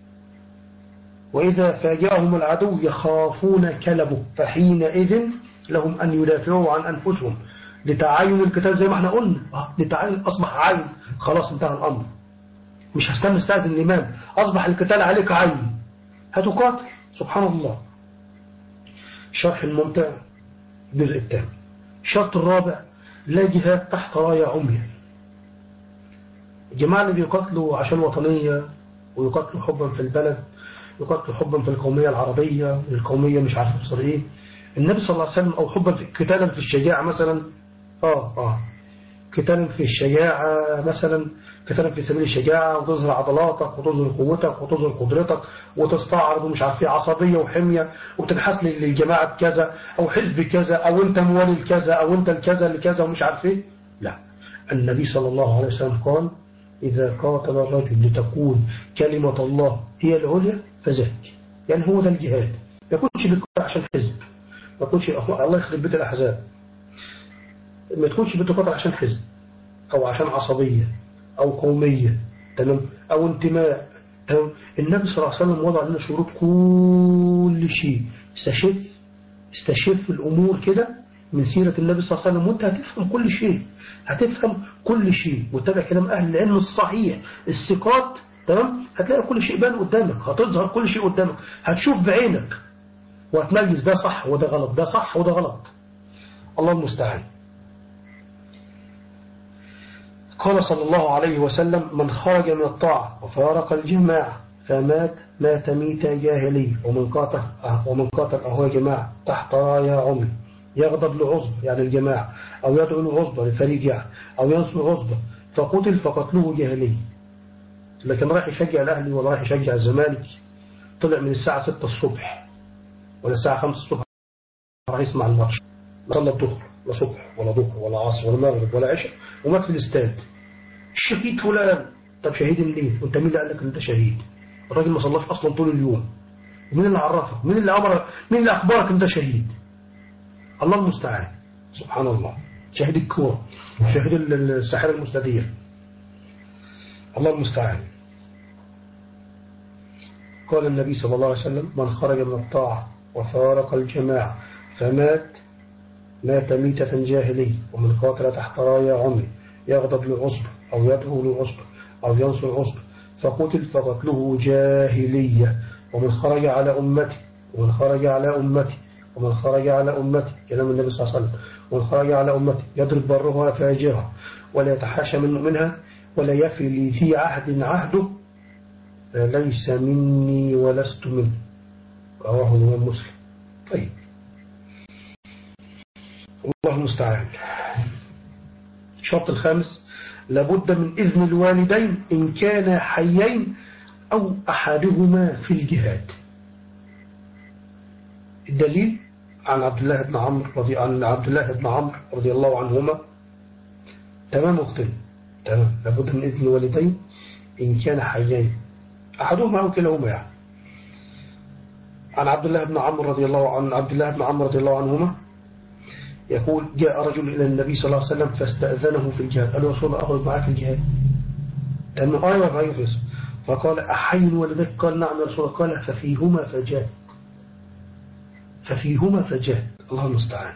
وإذا فاجأهم العدو يخافون كلبه، فحينئذ لهم أن يدافعوا عن أنفسهم لتعين القتال زي ما احنا قلنا. لتعين أصبح عين، خلاص انتهى الأمر، مش هستنى استأذن الإمام، أصبح القتال عليك عين، هتقاتل. سبحان الله. شرح الممتع الجزء الثاني. الشرط الرابع: لا جهاد تحت راية عمية. الجماعة اللي بيقاتلوا عشان وطنية ويقاتلوا حبا في البلد، يقاتلوا حبا في القومية العربية، القومية مش عارف بصر ايه، النبي صلى الله عليه وسلم، أو حبا في قتالا في الشجاعة مثلا. آه آه قتالا في الشجاعة مثلا، قتالا في سبيل الشجاعة، وتظهر عضلاتك وتظهر قوتك وتظهر قدرتك وتستعرض ومش عارف ايه عصبية وحمية وتنحاس للجماعة كذا أو حزب كذا أو أنت موالي الكذا أو أنت الكذا لكذا ومش عارف ايه. لا، النبي صلى الله عليه وسلم قال: إذا قاتل الرجل لتكون كلمة الله هي العليا فذاك. يعني هو ده الجهاد. ما يكونش بتقاتل عشان حزب، ما يكونش الله يخرب بيت الأحزاب، ما تكونش بتقاتل عشان حزب أو عشان عصبية أو قومية، تمام، أو انتماء، تمام. النبي صلى الله عليه وسلم وضع لنا شروط كل شيء. استشف استشف الأمور كده من سيرة النبي صلى الله عليه وسلم وانت هتفهم كل شيء، هتفهم كل شيء وتتابع كلام أهل العلم الصحيح الثقات، تمام. هتلاقي كل شيء بان قدامك، هتظهر كل شيء قدامك، هتشوف بعينك وهتميز ده صح وده غلط، ده صح وده غلط. الله المستعان. قال صلى الله عليه وسلم: من خرج من الطاعة وفارق الجماعة فمات مات ميتة جاهلية. ومن قاتل ومن قاتل أهو جماعة تحت راية عمي يغضب لعصبة يعني الجماعة، أو يدعو لعصبة لفريق يعني، أو ينصر عصبة فقتل فقتله جاهلية. لكن راح يشجع الأهلي ولا راح يشجع الزمالك، طلع من الساعة ستة الصبح ولا الساعة خمسة الصبح راح يسمع الماتش، لا صلى الظهر لا صبح ولا ظهر ولا عصر ولا مغرب ولا عشاء، ومات في الاستاد. الشهيد فلان. طب شهيد منين؟ وانت مين اللي قال لك ان انت شهيد؟ الراجل ما صلاش اصلا طول اليوم. مين اللي عرفك؟ مين اللي امرك؟ مين اللي اخبرك ان انت شهيد؟ الله المستعان. سبحان الله. شهيد الكوره، شهيد الساحره المستدير. الله المستعان. قال النبي صلى الله عليه وسلم: من خرج من الطاعة وفارق الجماعة فمات مات ميتة جاهلية. ومن قاتل تحت راية عمي يغضب للعصبة أو يدعو للعصبة أو ينصر العصبة فقتل فقتله جاهلية. ومن خرج على أمتي ومن خرج على أمتي ومن خرج على أمتي كلام النبي صلى الله عليه وسلم: ومن خرج على أمتي يضرب برها فاجرها ولا يتحاشى منها ولا يفي لذي عهد عهده ليس مني ولست منه. رواه الإمام مسلم. طيب، الله المستعان. الشرط الخامس: لابد من إذن الوالدين إن كانا حيين أو أحدهما في الجهاد. الدليل عن عبد الله بن عمرو رضي عن عبد الله بن عمرو رضي الله عنهما. تمام اختي. تمام. لابد من إذن الوالدين إن كان حيين أحدهما أو كلاهما يعني. عن عبد الله بن عمرو رضي الله عن عبد الله بن عمرو رضي الله عنهما يقول: جاء رجل إلى النبي صلى الله عليه وسلم فاستأذنه في الجهاد. قال له: يا رسول الله أخرج معك الجهاد؟ تمام. أيوة فأيوة فيصل. فقال: أحي والدك؟ قال: نعم يا رسول الله. قال: ففيهما فجاهد ففيهما فجاهد. الله المستعان.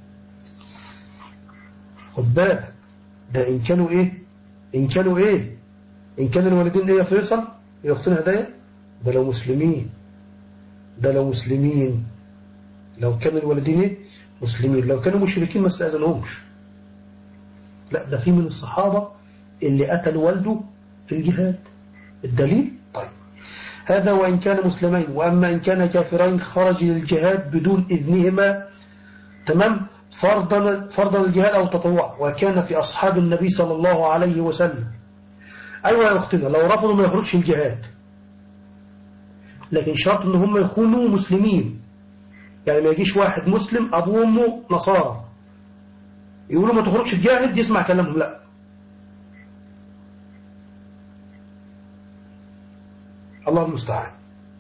خد بالك، ده إن كانوا إيه إن كانوا إيه إن كان الوالدين إيه يا فيصل يا أختنا هدايا؟ ده لو مسلمين ده لو مسلمين لو كان الوالدين مسلمين، لو كانوا مشركين ما استأذنهمش. لا، ده في من الصحابة اللي قتل والده في الجهاد. الدليل؟ طيب، هذا وإن كان مسلمين. وأما إن كان كافرين خرج للجهاد بدون إذنهما، تمام، فرضا فرضا الجهاد أو تطوع. وكان في أصحاب النبي صلى الله عليه وسلم. أيوة يا أختنا، لو رفضوا ما يخرجش الجهاد، لكن شرط إن هم يكونوا مسلمين. يعني ما يجيش واحد مسلم أبوه وأمه نصارى يقولوا ما تخرجش تجاهد يسمع كلامهم، لا. الله المستعان.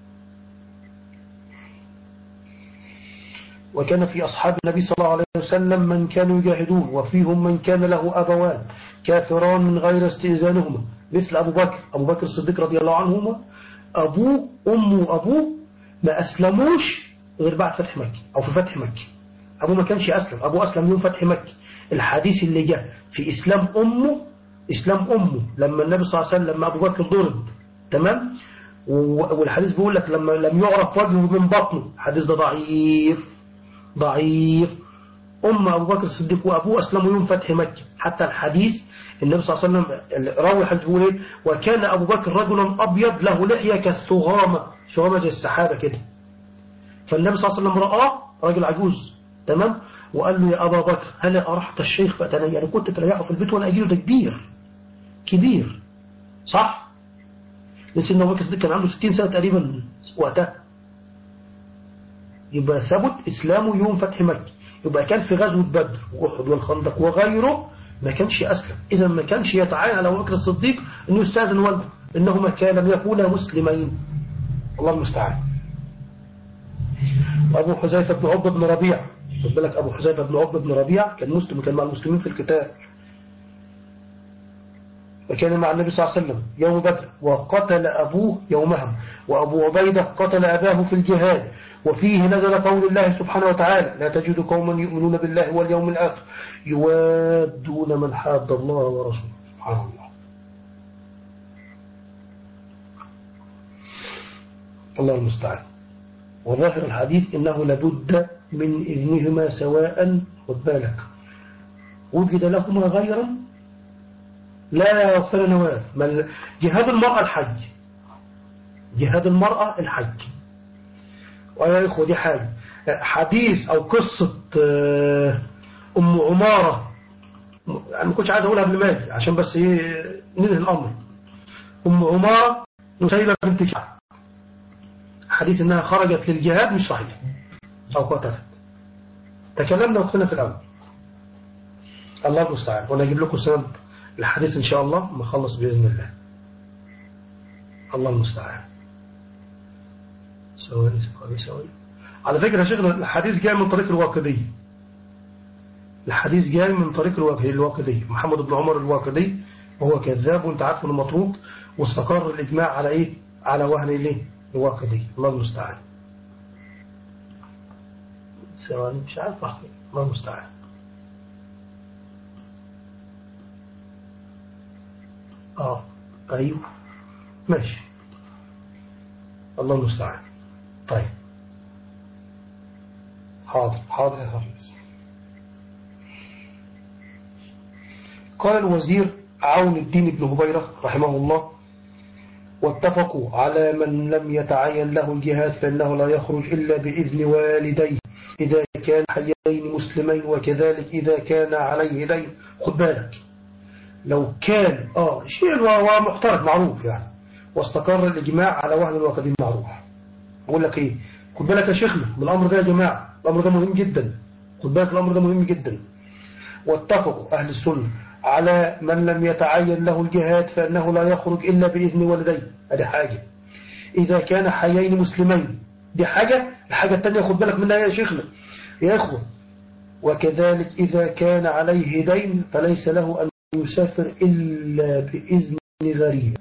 وكان في أصحاب النبي صلى الله عليه وسلم من كانوا يجاهدون، وفيهم من كان له أبوان كافران من غير استئذانهما، مثل أبو بكر أبو بكر الصديق رضي الله عنهما، أبوه أمه وأبوه ما أسلموش غير بعد فتح مكة أو في فتح مكة. أبوه ما كانش أسلم، أبوه أسلم يوم فتح مكة. الحديث اللي جاء في إسلام أمه، إسلام أمه لما النبي صلى الله عليه وسلم لما أبو بكر ضرب، تمام، والحديث بيقول لك لما لم يعرف وجهه من بطنه، الحديث ده ضعيف ضعيف. أم أبو بكر الصديق وأبوه أسلموا يوم فتح مكة. حتى الحديث النبي صلى الله عليه وسلم راوي الحديث بيقول إيه؟ وكان أبو بكر رجلا أبيض له لحية كالثغامة، ثغامة زي السحابة كده. فالنبي صلى الله عليه وسلم رآه راجل عجوز، تمام، وقال له يا أبا بكر هل أرحت الشيخ فأتنا؟ يعني كنت تريحه في البيت وأنا أجيله؟ ده كبير كبير، صح؟ لسيدنا أبو بكر الصديق كان عنده ستين سنة تقريبا وقتها. يبقى ثبت إسلامه يوم فتح مكة. يبقى كان في غزوة بدر وأحد والخندق وغيره ما كانش أسلم. إذا ما كانش يتعين على أبو بكر الصديق أنه يستأذن والده، إنهما كان يكونا مسلمين. الله المستعان. وأبو حذيفة بن عقبة بن ربيعة، خد بالك، أبو حذيفة بن عقبة بن ربيعة كان مسلم وكان مع المسلمين في القتال، وكان مع النبي صلى الله عليه وسلم يوم بدر، وقتل أبوه يومها، وأبو عبيدة قتل أباه في الجهاد. وفيه نزل قول الله سبحانه وتعالى لا تجد قوما يؤمنون بالله واليوم الآخر يوادون من حاد الله ورسوله. سبحان الله. الله المستعان. وظاهر الحديث إنه لابد من إذنهما سواء، خد بالك، وجد لهما غيرا لا يغفر نواف. جهاد المرأة الحج، جهاد المرأة الحج. ويا إخوة دي حاجة، حديث أو قصة أم عمارة، أنا ما كنتش عايز أقولها قبل ما أجي عشان بس ننهي الأمر. أم عمارة نسيبة بنت كعب، حديث إنها خرجت للجهاد مش صحيح أو قتلت. تكلمنا وقتنا في الأول. الله المستعان. وأنا أجيب لكم سند الحديث إن شاء الله ما خلص بإذن الله. الله المستعان. سوالي سوالي سوالي. على فكرة يا شيخنا الحديث جاي من طريق الواقدي، الحديث جاي من طريق الواقدي محمد بن عمر الواقدي، وهو كذاب وانت عارفه انه متروك، واستقر الإجماع على إيه؟ على وهن ليه الواقدي. الله المستعان. سوالي مش عارف أحكي. الله المستعان. آه أيوه ماشي. الله المستعان. طيب حاضر حاضر يا حافظ. قال الوزير عون الدين بن هبيرة رحمه الله واتفقوا على من لم يتعين له الجهاد فإنه لا يخرج إلا بإذن والديه إذا كان حيين مسلمين، وكذلك إذا كان عليه دين. خد بالك، لو كان آه شيء ومحترك معروف يعني، واستقر الإجماع على وهن الواقدين معروف. أقول لك إيه، خد بالك يا شيخنا من الأمر ده يا جماعة، الأمر ده مهم جدا، خد بالك الأمر ده مهم جدا. واتفقوا أهل السنة على من لم يتعين له الجهاد فإنه لا يخرج إلا بإذن والديه. هذه حاجة. إذا كان حيين مسلمين، دي حاجة. الحاجة الثانية خد بالك منها يا شيخنا يا إخوة، وكذلك إذا كان عليه دين فليس له أن يسافر إلا بإذن غريب.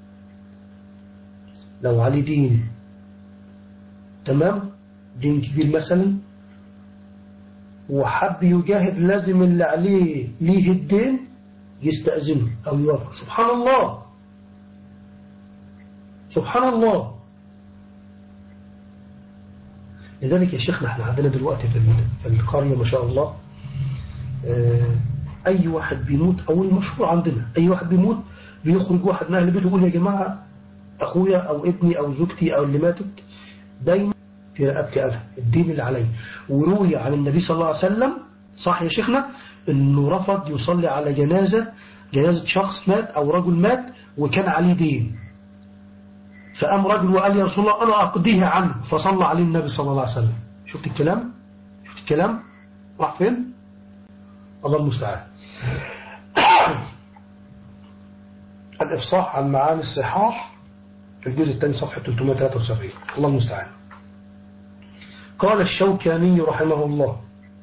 لو عليه دين، تمام، دين كبير مثلا وحب يجاهد، لازم اللي عليه ليه الدين يستأذنه أو يوافق. سبحان الله سبحان الله. لذلك يا شيخنا احنا عندنا دلوقتي في القرية ما شاء الله أي واحد بيموت، أو المشهور عندنا أي واحد بيموت بيخرج واحد من أهل بيته يقول يا جماعة أخويا أو ابني أو زوجتي أو اللي ماتت دايما في رقبتي أنا الدين اللي علي. وروي عن النبي صلى الله عليه وسلم صح يا شيخنا أنه رفض يصلي على جنازة جنازة شخص مات أو رجل مات وكان عليه دين، فقام رجل وقال يا رسول الله أنا أقضيه عنه، فصلى عليه النبي صلى الله عليه وسلم. شفت الكلام؟ شفت الكلام؟ راح فين؟ الله المستعان. الإفصاح عن معاني الصحاح في الجزء الثاني صفحة ثلاثمائة وثلاثة وسبعين. الله المستعان. قال الشوكاني رحمه الله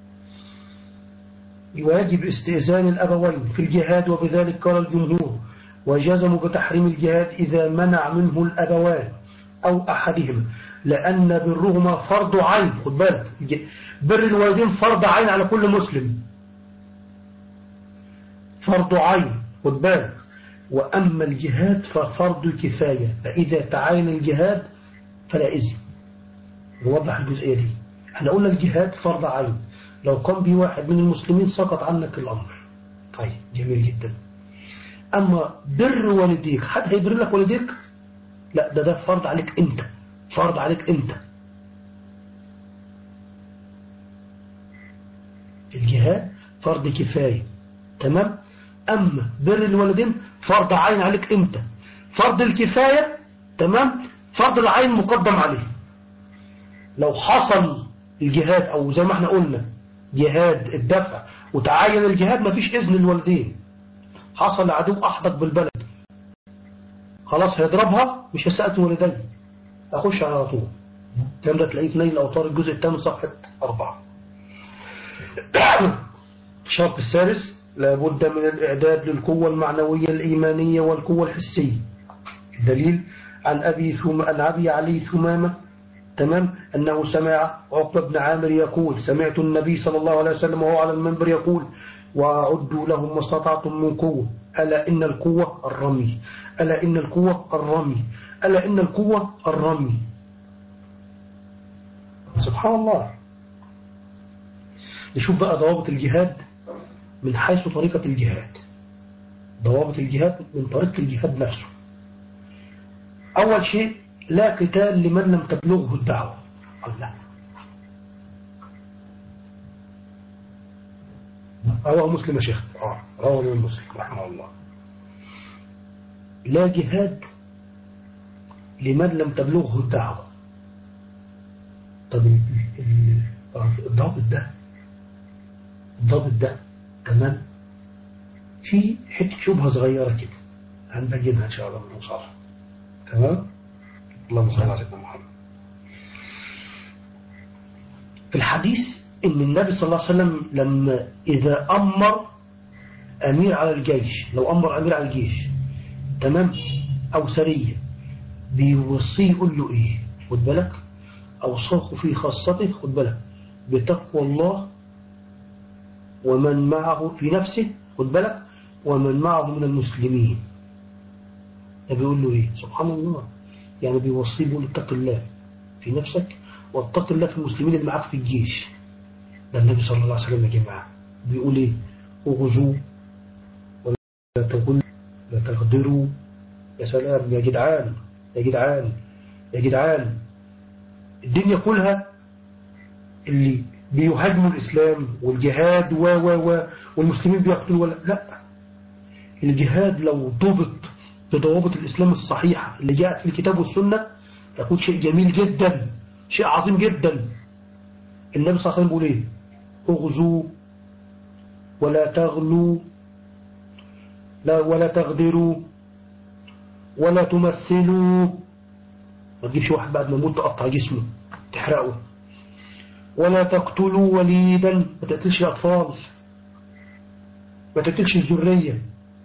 يواجب استئذان الأبوين في الجهاد، وبذلك قال الجمهور، وجزموا بتحريم الجهاد إذا منع منه الأبوان أو أحدهما، لأن برهما فرض عين. خد بالك بر الوالدين فرض عين على كل مسلم، فرض عين. خد بالك. وأما الجهاد ففرض كفاية، فإذا تعين الجهاد فلا إذن. نوضح الجزئية دي. احنا قلنا الجهاد فرض عين، لو قام به واحد من المسلمين سقط عنك الأمر. طيب جميل جدا. أما بر والديك، حد هيبر لك والديك؟ لا، ده ده فرض عليك أنت، فرض عليك أنت. الجهاد فرض كفاية، تمام. أما بر الوالدين فرض عين عليك أنت، فرض الكفاية تمام، فرض العين مقدم عليه. لو حصل الجهاد أو زي ما احنا قلنا جهاد الدفع وتعين الجهاد مفيش إذن الوالدين، حصل عدو أحدق بالبلد خلاص هيضربها، مش هسألت والدي أخش على طول. الكلام ده تلاقيه في نيل الأوطار الجزء الثامن صفحة أربعة. الشرط الثالث لابد من الإعداد للقوة المعنوية الإيمانية والقوة الحسية. الدليل عن أبي ثم عن أبي علي ثمامة تمام أنه سمع عقبة بن عامر يقول سمعت النبي صلى الله عليه وسلم وهو على المنبر يقول وأعدوا لهم ما استطعتم من قوة، ألا إن القوة الرمي، ألا إن القوة الرمي، ألا إن القوة الرمي. سبحان الله. نشوف بقى ضوابط الجهاد من حيث طريقة الجهاد. ضوابط الجهاد من طريقة الجهاد نفسه. أول شيء لا قتال لمن لم تبلغه الدعوة. الله. رواه مسلم يا شيخ. اه رواه الإمام مسلم رحمه الله. لا جهاد لمن لم تبلغه الدعوة. طب الضابط ده الضابط ده تمام في حتة شبهة صغيرة كده هنبينها إن شاء الله من نوصلها. تمام. اللهم صل على سيدنا محمد. في الحديث إن النبي صلى الله عليه وسلم لما إذا أمر أمير على الجيش، لو أمر أمير على الجيش تمام أو سرية بيوصيه يقول له إيه؟ خد بالك. أوصاه في خاصته خد بالك بتقوى الله ومن معه في نفسه خد بالك ومن معه من المسلمين. بيقول له إيه؟ سبحان الله. يعني بيوصيه بيقول اتق الله في نفسك واتق الله في المسلمين اللي معاك في الجيش. ده النبي صلى الله عليه وسلم يا جماعة بيقول إيه؟ اغزوا ولا تغلوا لا تغدروا. يا سلام يا جدعان يا جدعان يا جدعان. الدنيا كلها اللي بيهاجموا الإسلام والجهاد و و و والمسلمين بيقتلوا ولا لا. الجهاد لو ضبط بضوابط الإسلام الصحيحة اللي جاءت في الكتاب والسنة يكون شيء جميل جدا، شيء عظيم جدا. النبي صلى الله عليه وسلم بيقول ايه؟ اغزوا ولا تغلوا لا ولا تغدروا ولا تمثلوا. ما تجيبش واحد بعد ما يموت تقطع جسمه تحرقه. ولا تقتلوا وليدا، ما تقتلش الأطفال، ما تقتلش الذرية.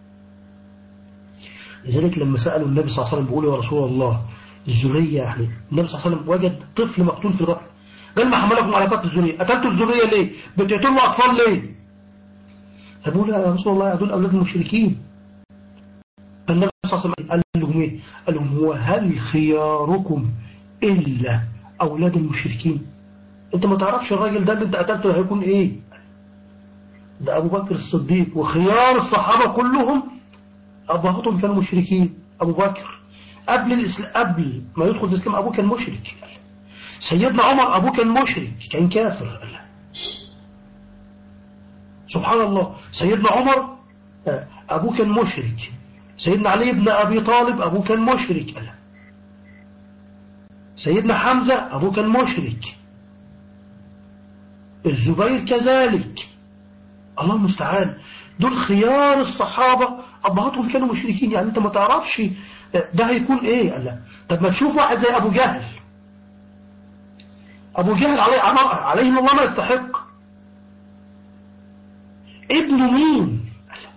لذلك لما سألوا النبي صلى الله عليه وسلم بيقولوا يا رسول الله الذرية، يعني النبي صلى الله عليه وسلم وجد طفل مقتول في الغفل قال ما حملكم على قتل الذرية؟ قتلتوا الذرية ليه؟ بتقتلوا أطفال ليه؟ فبقول يا رسول الله دول أولاد المشركين. فالنبي صلى الله عليه وسلم قال لهم ايه؟ قال لهم هو هل خياركم إلا أولاد المشركين؟ انت ما تعرفش الراجل ده اللي انت قتلته هيكون ايه. ده ابو بكر الصديق وخيار الصحابة كلهم ابهاتهم كانوا مشركين. ابو بكر قبل الاسلام، قبل ما يدخل في الاسلام ابوه كان مشرك. سيدنا عمر ابوه كان مشرك، كان كافر. سبحان الله. سيدنا عمر ابوه كان مشرك. سيدنا علي بن ابي طالب ابوه كان مشرك. سيدنا حمزة ابوه كان مشرك. الزبير كذلك. الله المستعان. دول خيار الصحابة ابهاتهم كانوا مشركين. يعني انت ما تعرفش ده هيكون ايه. قال طب ما تشوف واحد زي ابو جهل. ابو جهل عليه عليه الله ما يستحق. ابن مين؟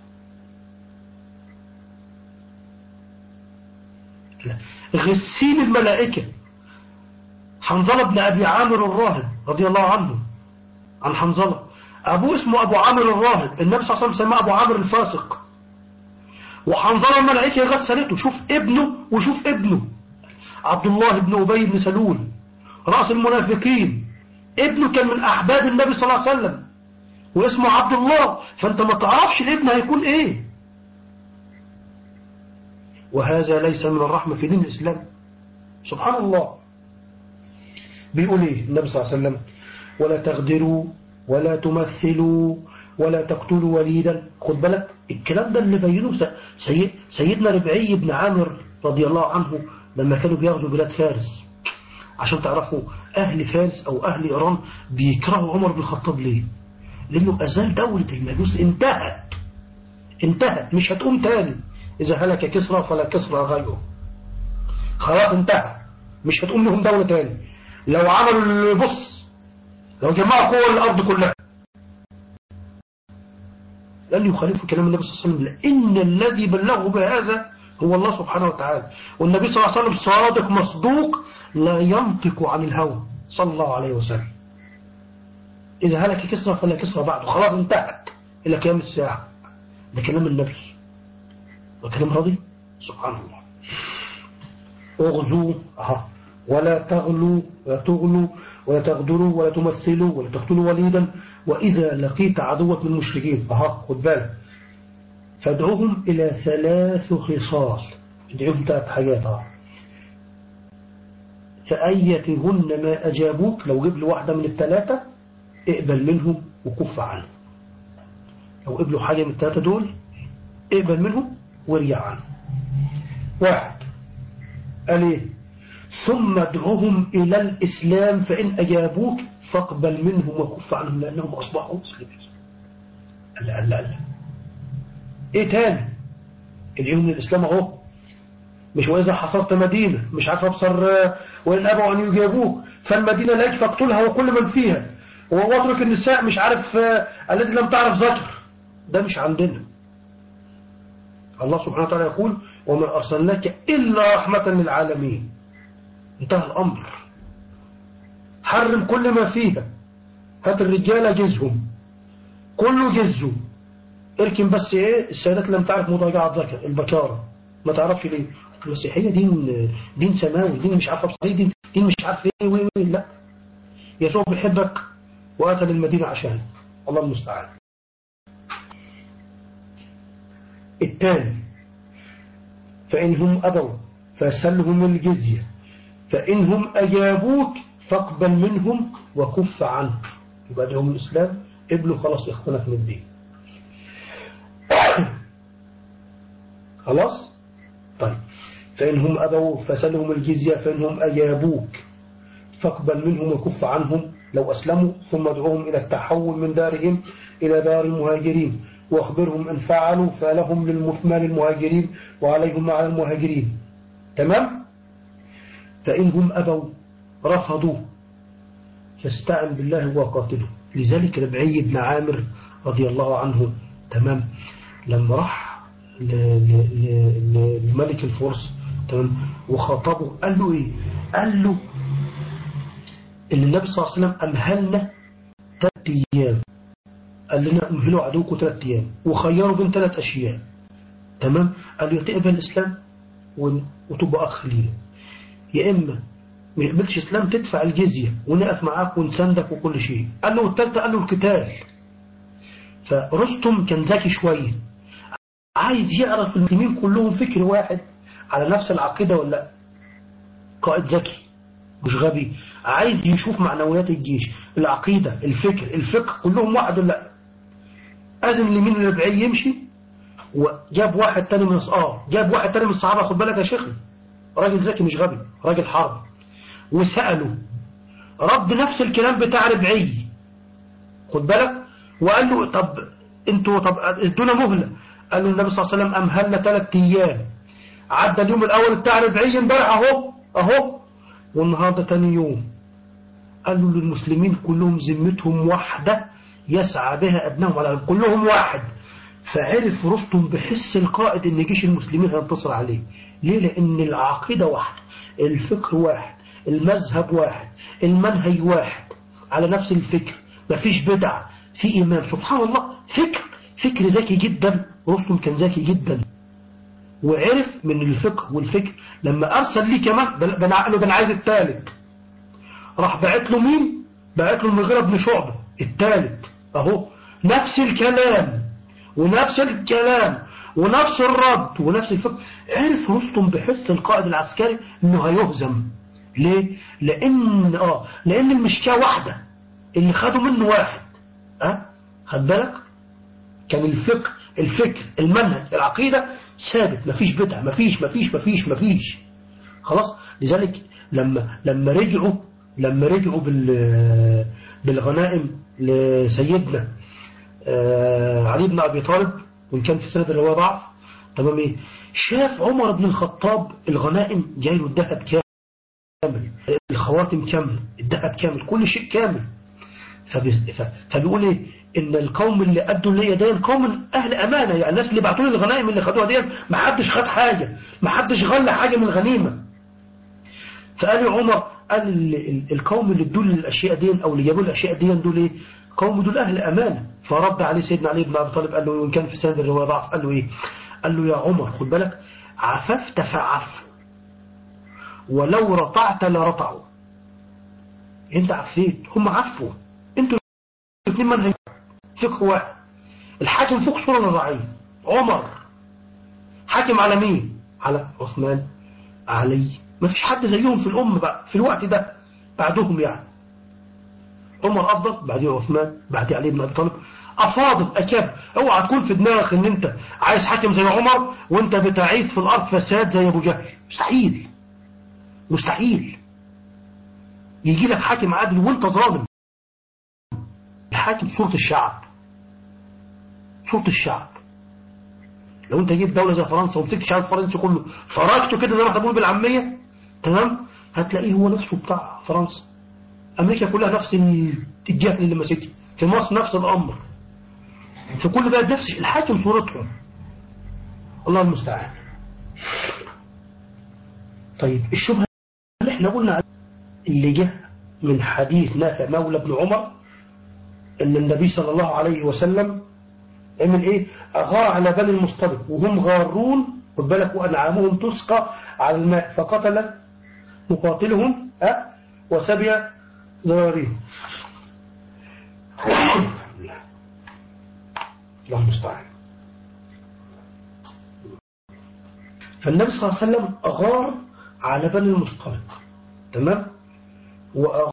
غسيل الملائكة حنظلة بن أبي عامر الراهب رضي الله عنه. عن حنظلة أبوه اسمه أبو عامر الراهب، النبي صلى الله عليه وسلم سماه أبو عامر الفاسق. وحنظلة الملائكة غسلته. شوف ابنه وشوف ابنه عبد الله بن أبي بن سلول رأس المنافقين. ابنه كان من أحباب النبي صلى الله عليه وسلم واسمه عبد الله. فأنت ما تعرفش الابن هيكون إيه. وهذا ليس من الرحمة في دين الإسلام. سبحان الله. بيقول إيه النبي صلى الله عليه وسلم؟ ولا تغدروا ولا تمثلوا ولا تقتلوا وليدا. خد بالك الكلام ده اللي بينه سيد سيدنا ربعي بن عامر رضي الله عنه لما كانوا بيغزوا بلاد فارس. عشان تعرفوا أهل فارس أو أهل إيران بيكرهوا عمر بن الخطاب ليه؟ لأنه أزال دولة المجوس. انتهت انتهت مش هتقوم تاني. إذا هلك كسرى فلا كسرى غيره. خلاص انتهى مش هتقوم لهم دولة تاني. لو عملوا بص لو جمعوا قوة الأرض كلها لن يخالفوا كلام النبي صلى الله عليه وسلم. لأن الذي بلغه بهذا هو الله سبحانه وتعالى. والنبي صلى الله عليه وسلم صادق مصدوق لا ينطق عن الهوى صلى الله عليه وسلم. إذا هلك كسرى فلا كسرى بعده. خلاص انتهت إلى قيام الساعة. ده كلام النبي وكلام راضي. سبحان الله. اغزوا أها ولا تغلوا ولا تغلوا ولا تغدروا ولا تمثلوا ولا تقتلوا وليدا. وإذا لقيت عدوة من المشركين أها خد بالك فادعوهم إلى ثلاث خصال. ادعوهم ثلاث حاجات أها فأيتهن ما أجابوك. لو جيب له واحدة من الثلاثة اقبل منهم وكف عنهم. لو قبلوا حاجة من الثلاثة دول اقبل منهم وارجع عنهم. واحد قال ايه؟ ثم ادعوهم إلى الإسلام فإن أجابوك فاقبل منهم وكف عنهم لأنهم أصبحوا مسلمين. قال لا لا لا. ايه تاني؟ ادعوهم من الإسلام اهو. مش وإذا حصرت مدينة مش عارف أبصر وإن أبوا أن يجابوك فالمدينة لك فاقتلها وكل من فيها واترك النساء مش عارف الذي لم تعرف ذكر. ده مش عندنا. الله سبحانه وتعالى يقول وما أرسلناك إلا رحمة للعالمين. انتهى الأمر. حرم كل ما فيها. هات الرجال جزهم كله جزه. اركن بس ايه السيدات لم تعرف مضاجعة ذكر البكارة. ما تعرفش ليه؟ المسيحية دين دين سماوي. دين مش عارف دين دين مش عارف ايه وي وي. لا يسوع بيحبك وأتى للمدينة عشان الله المستعان. الثاني فإنهم أبوا فسلهم الجزية فإنهم أجابوك فاقبل منهم وكف عنهم. يبقى لهم الإسلام قبلوا خلاص إخوانك من الدين. خلاص طيب فإنهم أبوا فسلهم الجزية فإنهم أجابوك فاقبل منهم وكف عنهم لو أسلموا ثم ادعوهم إلى التحول من دارهم إلى دار المهاجرين واخبرهم أن فعلوا فلهم للمثمى للمهاجرين وعليهم على المهاجرين. تمام. فإنهم أبوا رفضوا فاستعن بالله وقاتلوا. لذلك ربعي بن عامر رضي الله عنه تمام لما راح لملك الفرس تمام وخاطبه قال له إيه؟ قال له إن النبي صلى الله عليه وسلم أمهلنا ثلاث أيام. قال لنا أمهلوا عدوكم ثلاث أيام وخيروا بين ثلاث أشياء. تمام. قال له تقبل الإسلام وتبقى أخ لينا يا إما ما يقبلش إسلام تدفع الجزية ونقف معاك ونساندك وكل شيء. قال له والثالثة قال له القتال. فرستم كان ذكي شوية، عايز يعرف المسلمين كلهم فكر واحد على نفس العقيدة ولا لا. قائد ذكي مش غبي، عايز يشوف معنويات الجيش، العقيدة، الفكر، الفقه كلهم واحد ولا لا. أذن اليمين الربعي يمشي، وجاب واحد تاني من اه جاب واحد تاني من الصحابة. خد بالك يا شيخ، راجل ذكي مش غبي، راجل حرب، وسأله رد نفس الكلام بتاع ربعي. خد بالك، وقال له طب انتوا طب ادونا مهلة. قال له النبي صلى الله عليه وسلم امهلنا ثلاث ايام، عدى اليوم الاول بتاع ربعي امبارح اهو اهو، والنهارده تاني يوم. قال له للمسلمين كلهم ذمتهم واحدة يسعى بها ادناهم على كلهم واحد. فعرف رستم بحس القائد ان جيش المسلمين هينتصر عليه. ليه؟ لان العقيدة واحد، الفكر واحد، المذهب واحد، المنهج واحد، على نفس الفكر، مفيش بدع، في إمام. سبحان الله، فكر فكر ذكي جدا. رستم كان ذكي جدا، وعرف من الفقه والفكر. لما أرسل لي كمان ده أنا عايز الثالث، راح بعت له مين؟ بعت له المغيرة بن شعبة الثالث أهو، نفس الكلام ونفس الكلام ونفس الرد ونفس الفكر. عرف رستم بحس القائد العسكري انه هيهزم. ليه؟ لان اه لان المشكاه واحده، اللي خدوا منه واحد. اه خد بالك، كان الفقه، الفكر، المنهج، العقيده ثابت، مفيش بدعه، مفيش مفيش مفيش مفيش خلاص. لذلك لما لما رجعوا لما رجعوا بال بالغنائم لسيدنا آه علي بن ابي طالب، وان كان في سند الروايه ضعف، تمام. ايه شاف عمر بن الخطاب الغنائم جاي له الذهب كامل، الخواتم كامل، الذهب كامل، كل شيء كامل. فبيقول ايه؟ ان القوم اللي ادوا ليا دين قوم اهل امانه، يعني الناس اللي بعتوا لي الغنائم اللي خدوها دي ما حدش خد حاجه، ما حدش غلى حاجه من الغنيمه. فقال لي عمر، قال القوم اللي ادوا لي الاشياء دي او اللي جابوا لي الاشياء دي دول ايه؟ قوم دول اهل امانه. فرد عليه سيدنا علي بن ابي طالب قال له، وان كان في سند الروايه ضعف، قال له ايه؟ قال له يا عمر خد بالك، عففت فعفوا ولو رطعت لرطعوا. انت عفيت، هم عفوا، انتوا الاثنين منهج فقه واحد. الحاكم فوق صورة الرعية. عمر حاكم على مين؟ على عثمان، علي، ما فيش حد زيهم في الأمة بقى في الوقت ده بعدهم يعني. عمر أفضل، بعدين عثمان، بعدين علي بن أبي طالب، أفاضل أكابر. اوعى تكون في دماغك ان انت عايز حاكم زي عمر وانت بتعيث في الأرض فساد زي أبو جهل. مستحيل مستحيل يجي لك حاكم عادل وانت ظالم. الحاكم صورة الشعب، صورة الشعب. لو انت جيت دولة زي فرنسا ومسكت الشعب الفرنسي كله فرجته كده زي ما احنا بنقول بالعامية، تمام، هتلاقيه هو نفسه بتاع فرنسا. امريكا كلها نفس الجهل اللي ماسكها، في مصر نفس الامر، في كل بلد نفس الحاكم صورتهم. الله المستعان. طيب الشبهة اللي احنا قلنا اللي جه من حديث نافع مولى بن عمر ان النبي صلى الله عليه وسلم عمل ايه؟ اغار على بني المصطلق وهم غارون، خد بالك، وانعامهم تسقى على الماء، فقتل مقاتلهم أه وسبي ذراريهم. الله المستعان. فالنبي صلى الله عليه وسلم اغار على بني المصطلق، تمام، واغار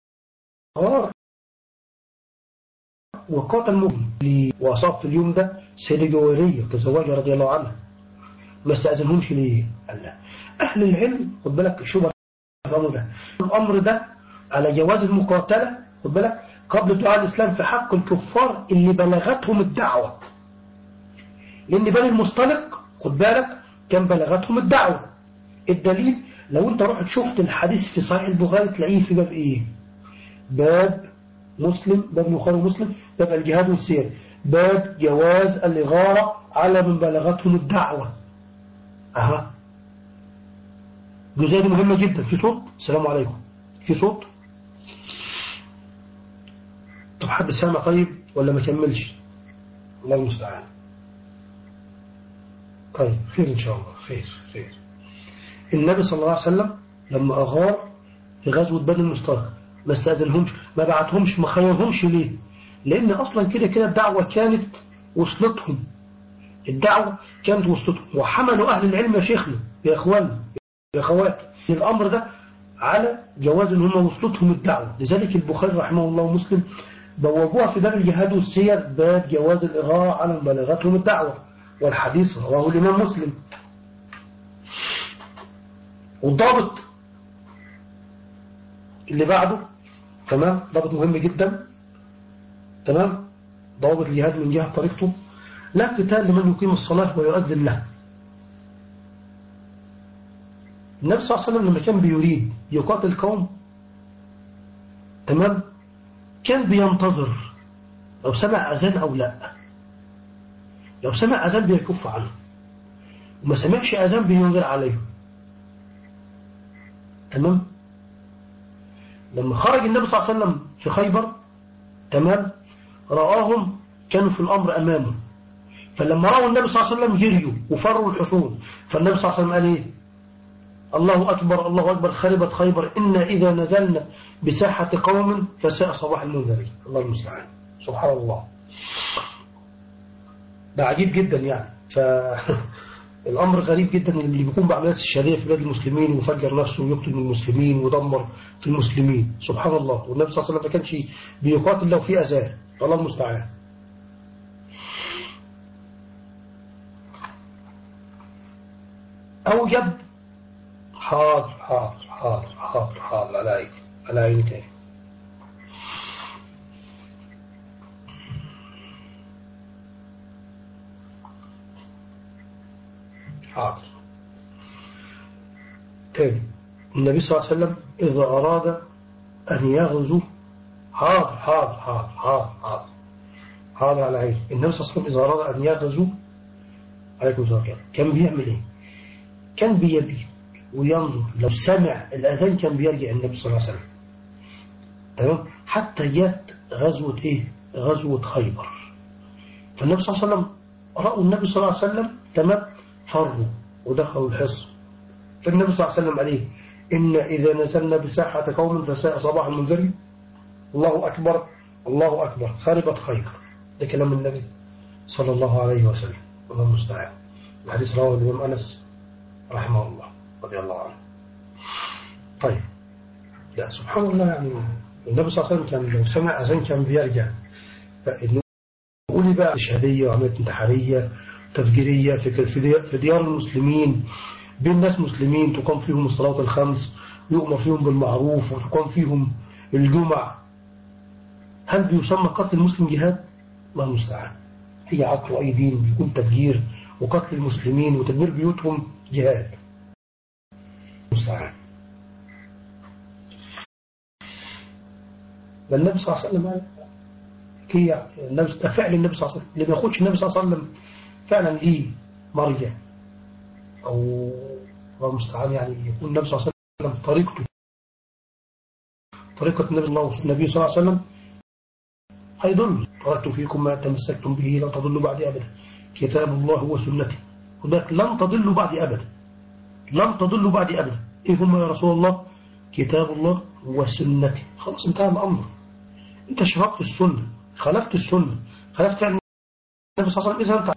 وقاتل مهم، واصاب في اليوم ده سيدة جويرية تزوجها رضي الله عنها. ما استأذنهمش ليه؟ قال لا. أهل العلم خد بالك شو الأمر ده الأمر ده على جواز المقاتلة، خد بالك، قبل دعاء الإسلام في حق الكفار اللي بلغتهم الدعوة. لأن بني المصطلق خد بالك كان بلغتهم الدعوة. الدليل لو أنت رحت شفت الحديث في صحيح البخاري تلاقيه في باب إيه؟ باب مسلم، باب البخاري ومسلم، باب الجهاد والسير، باب جواز الإغارة على من بلغتهم الدعوة. أها، جزئية مهمة جدا. في صوت؟ السلام عليكم. في صوت؟ طب حد سامع طيب ولا ما كملش؟ الله المستعان. طيب خير إن شاء الله، خير خير. النبي صلى الله عليه وسلم لما أغار في غزوة بني المصطلق ما استأذنهمش، ما بعتهمش، ما خيرهمش. ليه؟ لأن أصلا كده كده الدعوة كانت وصلتهم، الدعوة كانت وصلتهم، وحملوا أهل العلم يا شيخنا يا إخوان يا أخوات الأمر ده على جواز إن هم وصلتهم الدعوة. لذلك البخاري رحمه الله ومسلم بوابوها في باب الجهاد والسير باب جواز الإغارة على بلغتهم الدعوة، والحديث رواه الإمام مسلم. والضابط اللي بعده تمام، ضابط مهم جدا تمام، ضابط الجهاد من جهة طريقته: لا قتال لمن يقيم الصلاة ويؤذن له. النبي صلى الله عليه وسلم لما كان بيريد يقاتل قوم تمام كان بينتظر لو سمع أذان أو لا. لو سمع أذان بيكف عنه، وما سمعش أذان بينذر عليه. تمام. لما خرج النبي صلى الله عليه وسلم في خيبر تمام رآهم كانوا في الأمر أمامه، فلما رأوا النبي صلى الله عليه وسلم جريوا وفروا الحصون، فالنبي صلى الله عليه وسلم قال إيه؟ الله أكبر الله أكبر خربت خيبر إنا إذا نزلنا بساحة قوم فساء صباح المنذرين. الله المستعان. سبحان الله، ده عجيب جدا يعني. فالأمر غريب جدا اللي بيكون بعمليات الشريعة في بلاد المسلمين ويفجر نفسه ويقتل من المسلمين ويدمر في المسلمين. سبحان الله. والنبي صلى الله عليه وسلم ما كانش بيقاتل لو في أذان. الله المستعان. أوجب حاضر حاضر حاضر حاضر حاضر على عيني على عيني تاني. حاضر تاني. النبي صلى الله عليه وسلم إذا أراد أن يغزو حاضر حاضر حاضر حاضر حاضر حاضر على عيني. النبي صلى الله عليه وسلم إذا أراد أن يغزو عليكم السلام كان بيعمل إيه؟ كان بيبيت وينظر، لو سمع الأذان كان بيرجع النبي صلى الله عليه وسلم تمام. حتى جت غزوة إيه؟ غزوة خيبر، فالنبي صلى الله عليه وسلم رأوا النبي صلى الله عليه وسلم تمام فروا ودخلوا الحصن، فالنبي صلى الله عليه وسلم عليه إن إذا نزلنا بساحة قوم فساء صباح المنذرين. الله أكبر الله أكبر خربت خيبر. ده كلام النبي صلى الله عليه وسلم. الله المستعان. الحديث رواه الإمام أنس رحمه الله رضي الله عنه. طيب لا سبحان الله، يعني النبي صلى الله عليه وسلم كان لو سمع أذان كان بيرجع. فنقول بقى شهادية وعملية انتحارية تفجيرية في ديار المسلمين بين ناس مسلمين تقام فيهم الصلاة الخمس ويؤمر فيهم بالمعروف وتقام فيهم الجمع، هل بيسمى قتل المسلم جهاد؟ الله المستعان. أي عقل وأي دين بيكون تفجير وقتل المسلمين وتدمير بيوتهم جهاد. المستعان. ده النبي صلى الله عليه وسلم كي النبي فعل النبي صلى الله عليه وسلم اللي بياخدش النبي صلى الله عليه وسلم فعلا ليه مرجع أو الله المستعان، يعني يكون النبي صلى الله عليه وسلم طريقته طريقة النبي صلى الله عليه وسلم هيضل. تركت فيكم ما تمسكتم به لا تضلوا بعد أبدا كتاب الله وسنتي. هناك لن تضلوا بعد أبدا لن تضلوا بعد أبدا. إيه هم يا رسول الله؟ كتاب الله وسنتي. خلاص انتهى الأمر. انت شرقت السنة خلفت السنة خلفت النبي صلى الله عليه وسلم إذا انت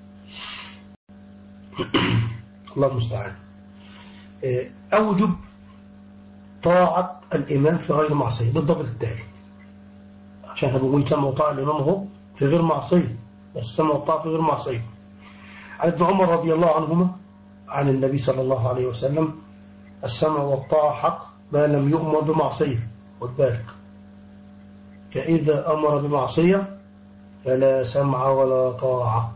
الله المستعان. أوجب طاعة الإمام في غير معصية. ده الضابط الثالث، عشان احنا بنقول سمع وطاعة الإمام هو في غير معصية، بس سمع وطاعة في غير معصية. عن ابن عمر رضي الله عنهما عن النبي صلى الله عليه وسلم: السمع والطاعة حق ما لم يؤمر بمعصية. خد بالك، فإذا أمر بمعصية فلا سمع ولا طاعة.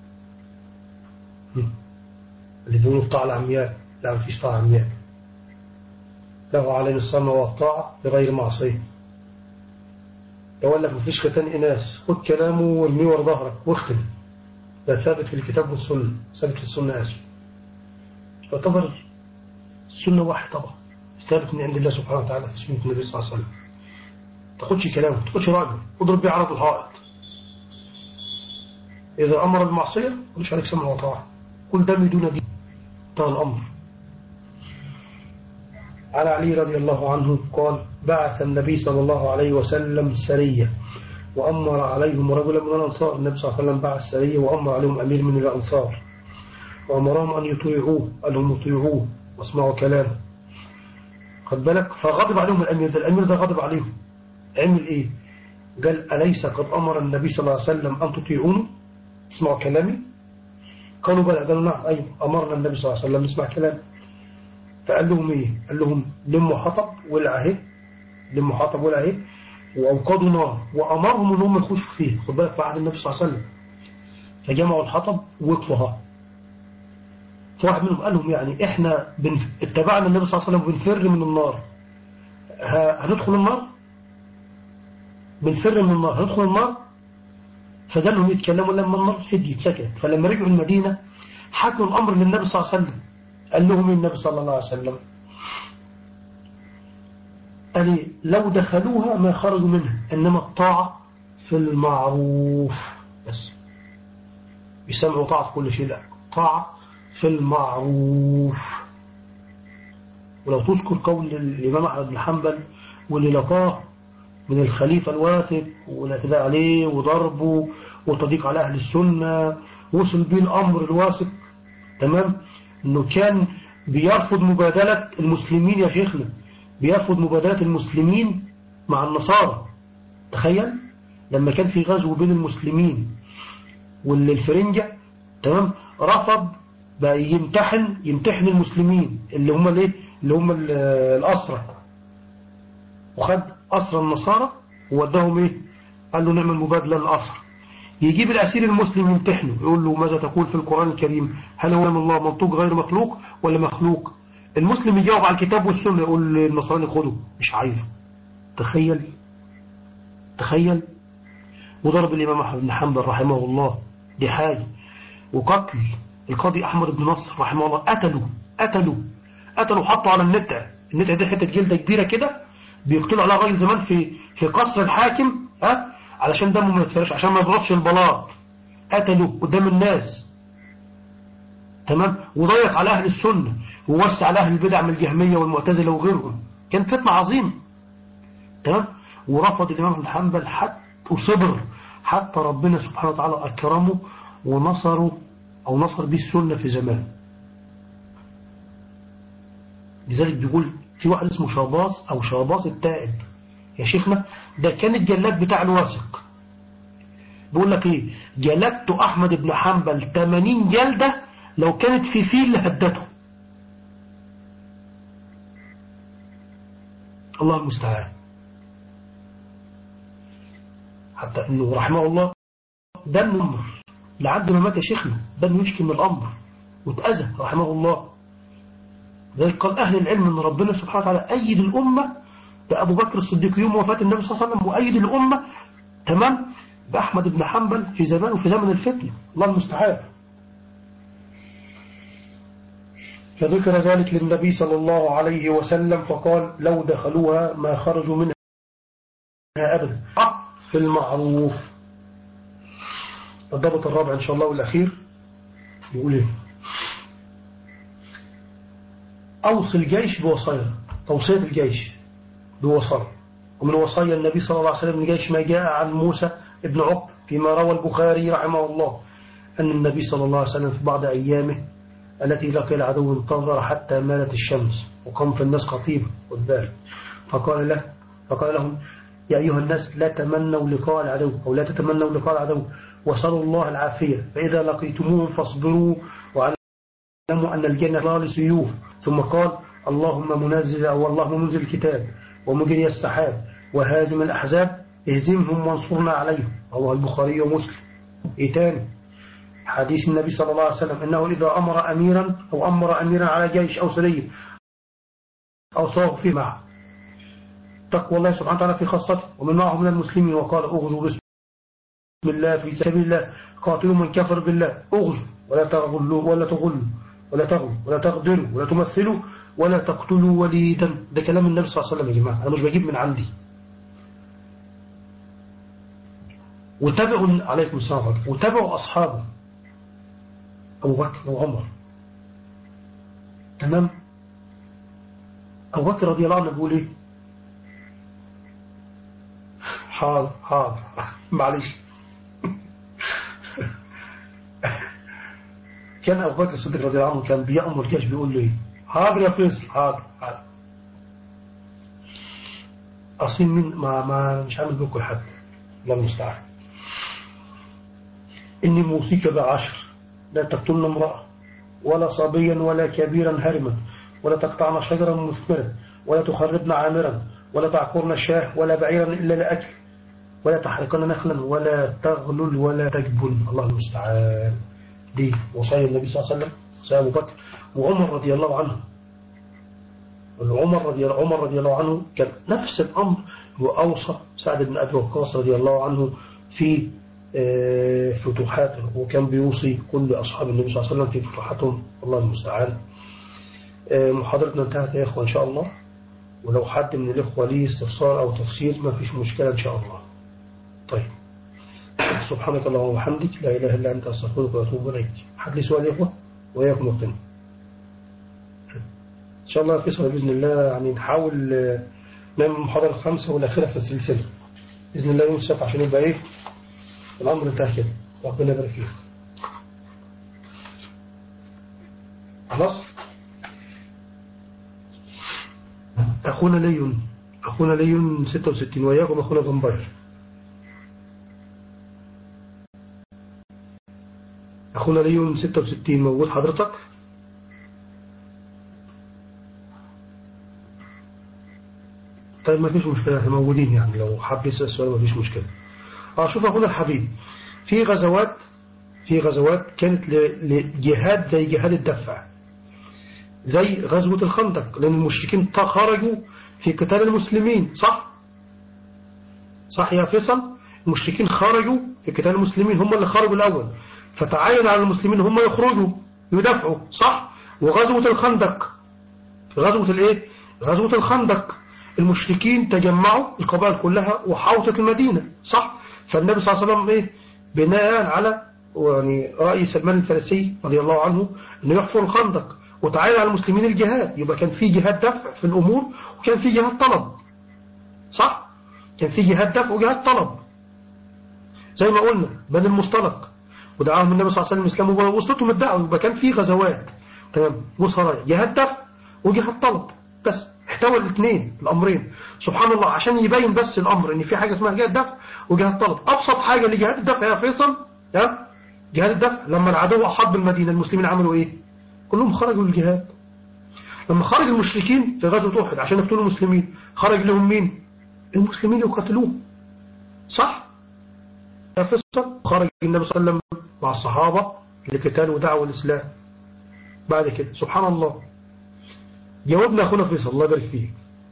اللي بيقولوا الطاعة العمياء، لا مفيش طاعة عمياء، له علينا السمع والطاعة بغير معصية. يقول لك مفيش ختان إناث، خد كلامه وارميه ورا ظهرك واختم. ده ثابت في الكتاب والسنة، ثابت في السنة آسف. يعتبر السنة واحد طبعا، ثابت من عند الله سبحانه وتعالى في سنة النبي صلى الله عليه وسلم. تاخدش كلامه، تاخدش رأيه، اضرب بيه عرض الحائط. إذا أمر بالمعصية مش عليك سمع وطاعة، كل دم دون دين، انتهى الأمر. على علي رضي الله عنه قال بعث النبي صلى الله عليه وسلم سرية وأمر عليهم رجلا من الأنصار. النبي صلى الله عليه وسلم بعث سرية وأمر عليهم أمير من الأنصار وأمرهم أن يطيعوه، قال لهم يطيعوه واسمعوا كلامه. خد بالك، فغضب عليهم الأمير ده. الأمير ده غضب عليهم، عمل إيه؟ قال أليس قد أمر النبي صلى الله عليه وسلم أن تطيعونه اسمعوا كلامي؟ قالوا بلى. قالوا نعم أيوه أمرنا النبي صلى الله عليه وسلم نسمع كلامه. فقال لهم إيه؟ قال لهم لموا حطب ولعه، لموا حطب ولعه وأوقدوا نار وأمرهم أنهم يخشوا فيه. خد بالك، في عهد النبي صلى الله عليه وسلم. فجمعوا الحطب ووقفوها. فواحد منهم قال لهم يعني إحنا بنف... اتبعنا النبي صلى الله عليه وسلم وبنفر من النار، ه... هندخل النار؟ بنفر من النار هندخل النار؟ فقال لهم يتكلموا لما النار هديت سكت. فلما رجعوا المدينة حكوا الأمر للنبي صلى الله عليه وسلم. قال لهم النبي صلى الله عليه وسلم قال لو دخلوها ما خرجوا منها، إنما الطاعة في المعروف بس. بيسمعوا طاعة في كل شيء، لا طاعة في المعروف. ولو تذكر قول الإمام أحمد بن حنبل واللي لقاه من الخليفة الواثق والاعتداء عليه وضربه وتضييق على أهل السنة، وصل به الأمر الواثق تمام أنه كان بيرفض مبادلة المسلمين يا شيخنا، بيرفض مبادلة المسلمين مع النصارى. تخيل لما كان في غزو بين المسلمين والفرنجة تمام، رفض بقى يمتحن يمتحن المسلمين اللي هم الايه اللي هم الأسرى، وخد أسرى النصارى ووداهم ايه، قال له نعمل مبادلة للأسرى. يجيب الأسير المسلم يمتحنه يقول له ماذا تقول في القرآن الكريم، هل هو من الله منطوق غير مخلوق ولا مخلوق؟ المسلم يجاوب على الكتاب والسنة، يقول للنصراني خده مش عايزه. تخيل تخيل وضرب الإمام أحمد بن حنبل رحمه الله دي حاجة، وقتل القاضي أحمد بن نصر رحمه الله، قتلوا قتلوا قتلوا حطوا على النتع. النتع دي حتة جلدة كبيرة كده بيقتلوا على الراجل زمان في في قصر الحاكم ها، علشان دمه ما يتفرش، عشان ما يضربش البلاط. قتلوا قدام الناس تمام، وضيق على أهل السنة ووسع على أهل البدع من الجهمية والمعتزلة وغيرهم. كانت فتنة عظيمة تمام. ورفض الإمام بن حنبل حتى وصبر حتى ربنا سبحانه وتعالى أكرمه ونصره أو نصر به السنة في زمان. لذلك بيقول في واحد اسمه شاباس أو شاباس التائب يا شيخنا، ده كان الجلاد بتاع الواثق. بيقول لك ايه، جلدت أحمد بن حنبل ثمانين جلدة لو كانت في فيل لهدته. الله المستعان. حتى انه رحمه الله ده الأمر لعند ما مات يا شيخنا، ده يشكي من الأمر واتأذى رحمه الله. ذلك قال أهل العلم أن ربنا سبحانه وتعالى أيد الأمة بأبو بكر الصديق يوم وفاة النبي صلى الله عليه وسلم، وأيد الأمة تمام بأحمد بن حنبل في زمان وفي زمن الفتنة. الله المستعان. فذكر ذلك للنبي صلى الله عليه وسلم فقال لو دخلوها ما خرجوا منها أبدا في المعروف. الضبط الرابع إن شاء الله والأخير يقول إيه، أوصي الجيش بوصايا. توصية الجيش بوصايا، ومن وصايا النبي صلى الله عليه وسلم الجيش ما جاء عن موسى ابن عقب فيما روى البخاري رحمه الله أن النبي صلى الله عليه وسلم في بعض أيامه التي لقي العدو انتظر حتى مالت الشمس وقام في الناس خطيبا والبال، فقال له فقال لهم يا أيها الناس لا تمنوا لقاء العدو أو لا تتمنوا لقاء العدو وصلوا الله العافية، فإذا لقيتموهم فاصبروا واعلموا أن الجنة لا لسيوف. ثم قال اللهم منزل أو اللهم منزل الكتاب ومجري السحاب وهازم الأحزاب اهزمهم وانصرنا عليهم. رواه البخاري ومسلم. إيه تاني؟ حديث النبي صلى الله عليه وسلم إنه إذا أمر أميرا أو أمر أميرا على جيش أو سرية أو صاغ فيه معه تقوى الله سبحانه وتعالى في خاصته ومن معه من المسلمين، وقال أغزوا بسم الله في سبيل الله قاتلوا من كفر بالله، أغزوا ولا تغلوا ولا تغلوا ولا تغلوا ولا تغدروا ولا تمثلوا ولا تقتلوا وليدا. ده كلام النبي صلى الله عليه وسلم يا جماعة، أنا مش بجيب من عندي. وتابعوا عليكم السلام وتابعوا أصحابه أبو بكر وعمر تمام. أبو بكر رضي الله عنه بيقول إيه؟ حاضر حاضر معلش. كان أبو بكر الصديق رضي الله عنه كان بيأمر الجيش بيقول له إيه؟ حاضر يا فيصل حاضر حاضر. أصيل من ما ما مش عامل بكل حد، الله المستعان. إني موصيك بعشر: لا تقتلن امرأة ولا صبيا ولا كبيرا هرما، ولا تقطعن شجرا مثمرا، ولا تخربن عامرا، ولا تعقرن شاه ولا بعيرا إلا لأكل، ولا تحرقن نخلا، ولا تغلل ولا تجبن. الله المستعان. دي وصايا النبي صلى الله عليه وسلم، وصايا أبو بكر وعمر رضي الله عنه. عمر رضي عمر رضي الله عنه كان نفس الأمر، وأوصى سعد بن أبي وقاص رضي الله عنه في فتوحاته، وكان بيوصي كل أصحاب النبي صلى الله عليه وسلم في فتوحاتهم. الله المستعان. محاضرتنا انتهت يا إخوة إن شاء الله، ولو حد من الإخوة ليه استفسار أو تفسير ما فيش مشكلة إن شاء الله. طيب، سبحانك اللهم وبحمدك، لا إله إلا أنت، أستغفرك وأتوب إليك. حد لي سؤال يا إخوة؟ وإياكم وقتنا إن شاء الله. فيصل بإذن الله يعني نحاول نعمل المحاضرة الخامسة والأخيرة في السلسلة بإذن الله يوم السبت، عشان يبقى إيه الأمر انتهى كده. ربنا يبارك فيك. خلاص. أخونا ليون أخونا ليون ستة وستين، وإياكم أخونا فامباير. أخونا ليون ستة وستين موجود حضرتك؟ طيب ما فيش مشكلة، احنا موجودين يعني، لو حب يسأل السؤال ما فيش مشكلة. اه شوف أخونا الحبيب، في غزوات في غزوات كانت لجهاد زي جهاد الدفع، زي غزوة الخندق، لأن المشركين خرجوا في قتال المسلمين. صح صح يا فيصل، المشركين خرجوا في قتال المسلمين، هم اللي خرجوا الأول، فتعين على المسلمين هم يخرجوا يدافعوا. صح. وغزوة الخندق، غزوة الايه غزوة الخندق المشركين تجمعوا القبائل كلها وحاوطت المدينة. صح. فالنبي صلى الله عليه وسلم ايه بناء على يعني رأي سلمان الفارسي رضي الله عنه انه يحفر الخندق، وتعين على المسلمين الجهاد. يبقى كان في جهاد دفع في الأمور، وكان في جهاد طلب. صح. كان في جهاد دفع وجهاد طلب، زي ما قلنا بني المصطلق ودعاهم النبي صلى الله عليه وسلم الإسلام ووصلتهم الدعوة. يبقى كان في غزوات تمام وصرايا، جهاد دفع وجهاد طلب، بس احتوى الاثنين الأمرين. سبحان الله، عشان يبين بس الأمر ان في حاجة اسمها جهاد دفع وجهاد طلب. أبسط حاجة لجهاد الدفع يا فيصل ها جهاد الدفع، لما العدو أحاط بالمدينة المسلمين عملوا ايه؟ كلهم خرجوا للجهاد. لما خرج المشركين في غزوة أحد عشان يقتلوا المسلمين، خرج لهم مين؟ المسلمين يقاتلوهم. صح يا فيصل. خرج النبي صلى الله عليه وسلم مع الصحابة لقتال ودعوة الإسلام. بعد كده سبحان الله جاوبنا أخونا فيصل الله يبارك فيه،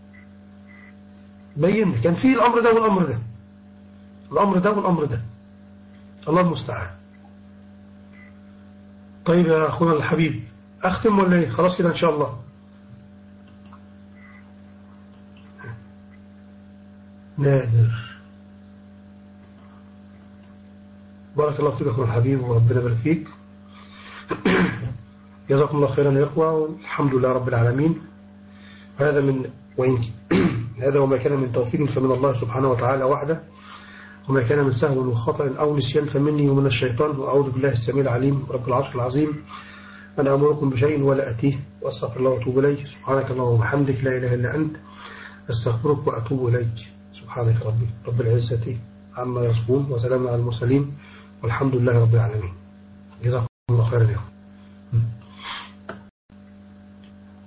بينا كان فيه الأمر ده والأمر ده، الأمر ده والأمر ده. الله المستعان. طيب يا أخونا الحبيب، أختم ولا إيه؟ خلاص كده إن شاء الله. نادر، بارك الله فيك أخونا الحبيب، وربنا يبارك فيك. جزاكم الله خيرا يا إخوة، والحمد لله رب العالمين. هذا من وإن هذا وما كان من توفيق فمن الله سبحانه وتعالى وحده، وما كان من سهو وخطأ أو نسيان فمني ومن الشيطان، وأعوذ بالله السميع العليم رب العرش العظيم أنا أمركم بشيء ولا أتيه، وأستغفر الله وأتوب إليه. سبحانك اللهم وبحمدك، لا إله إلا أنت، أستغفرك وأتوب إليك. سبحانك ربي رب العزة عما يصفون، وسلام على المرسلين، والحمد لله رب العالمين. جزاكم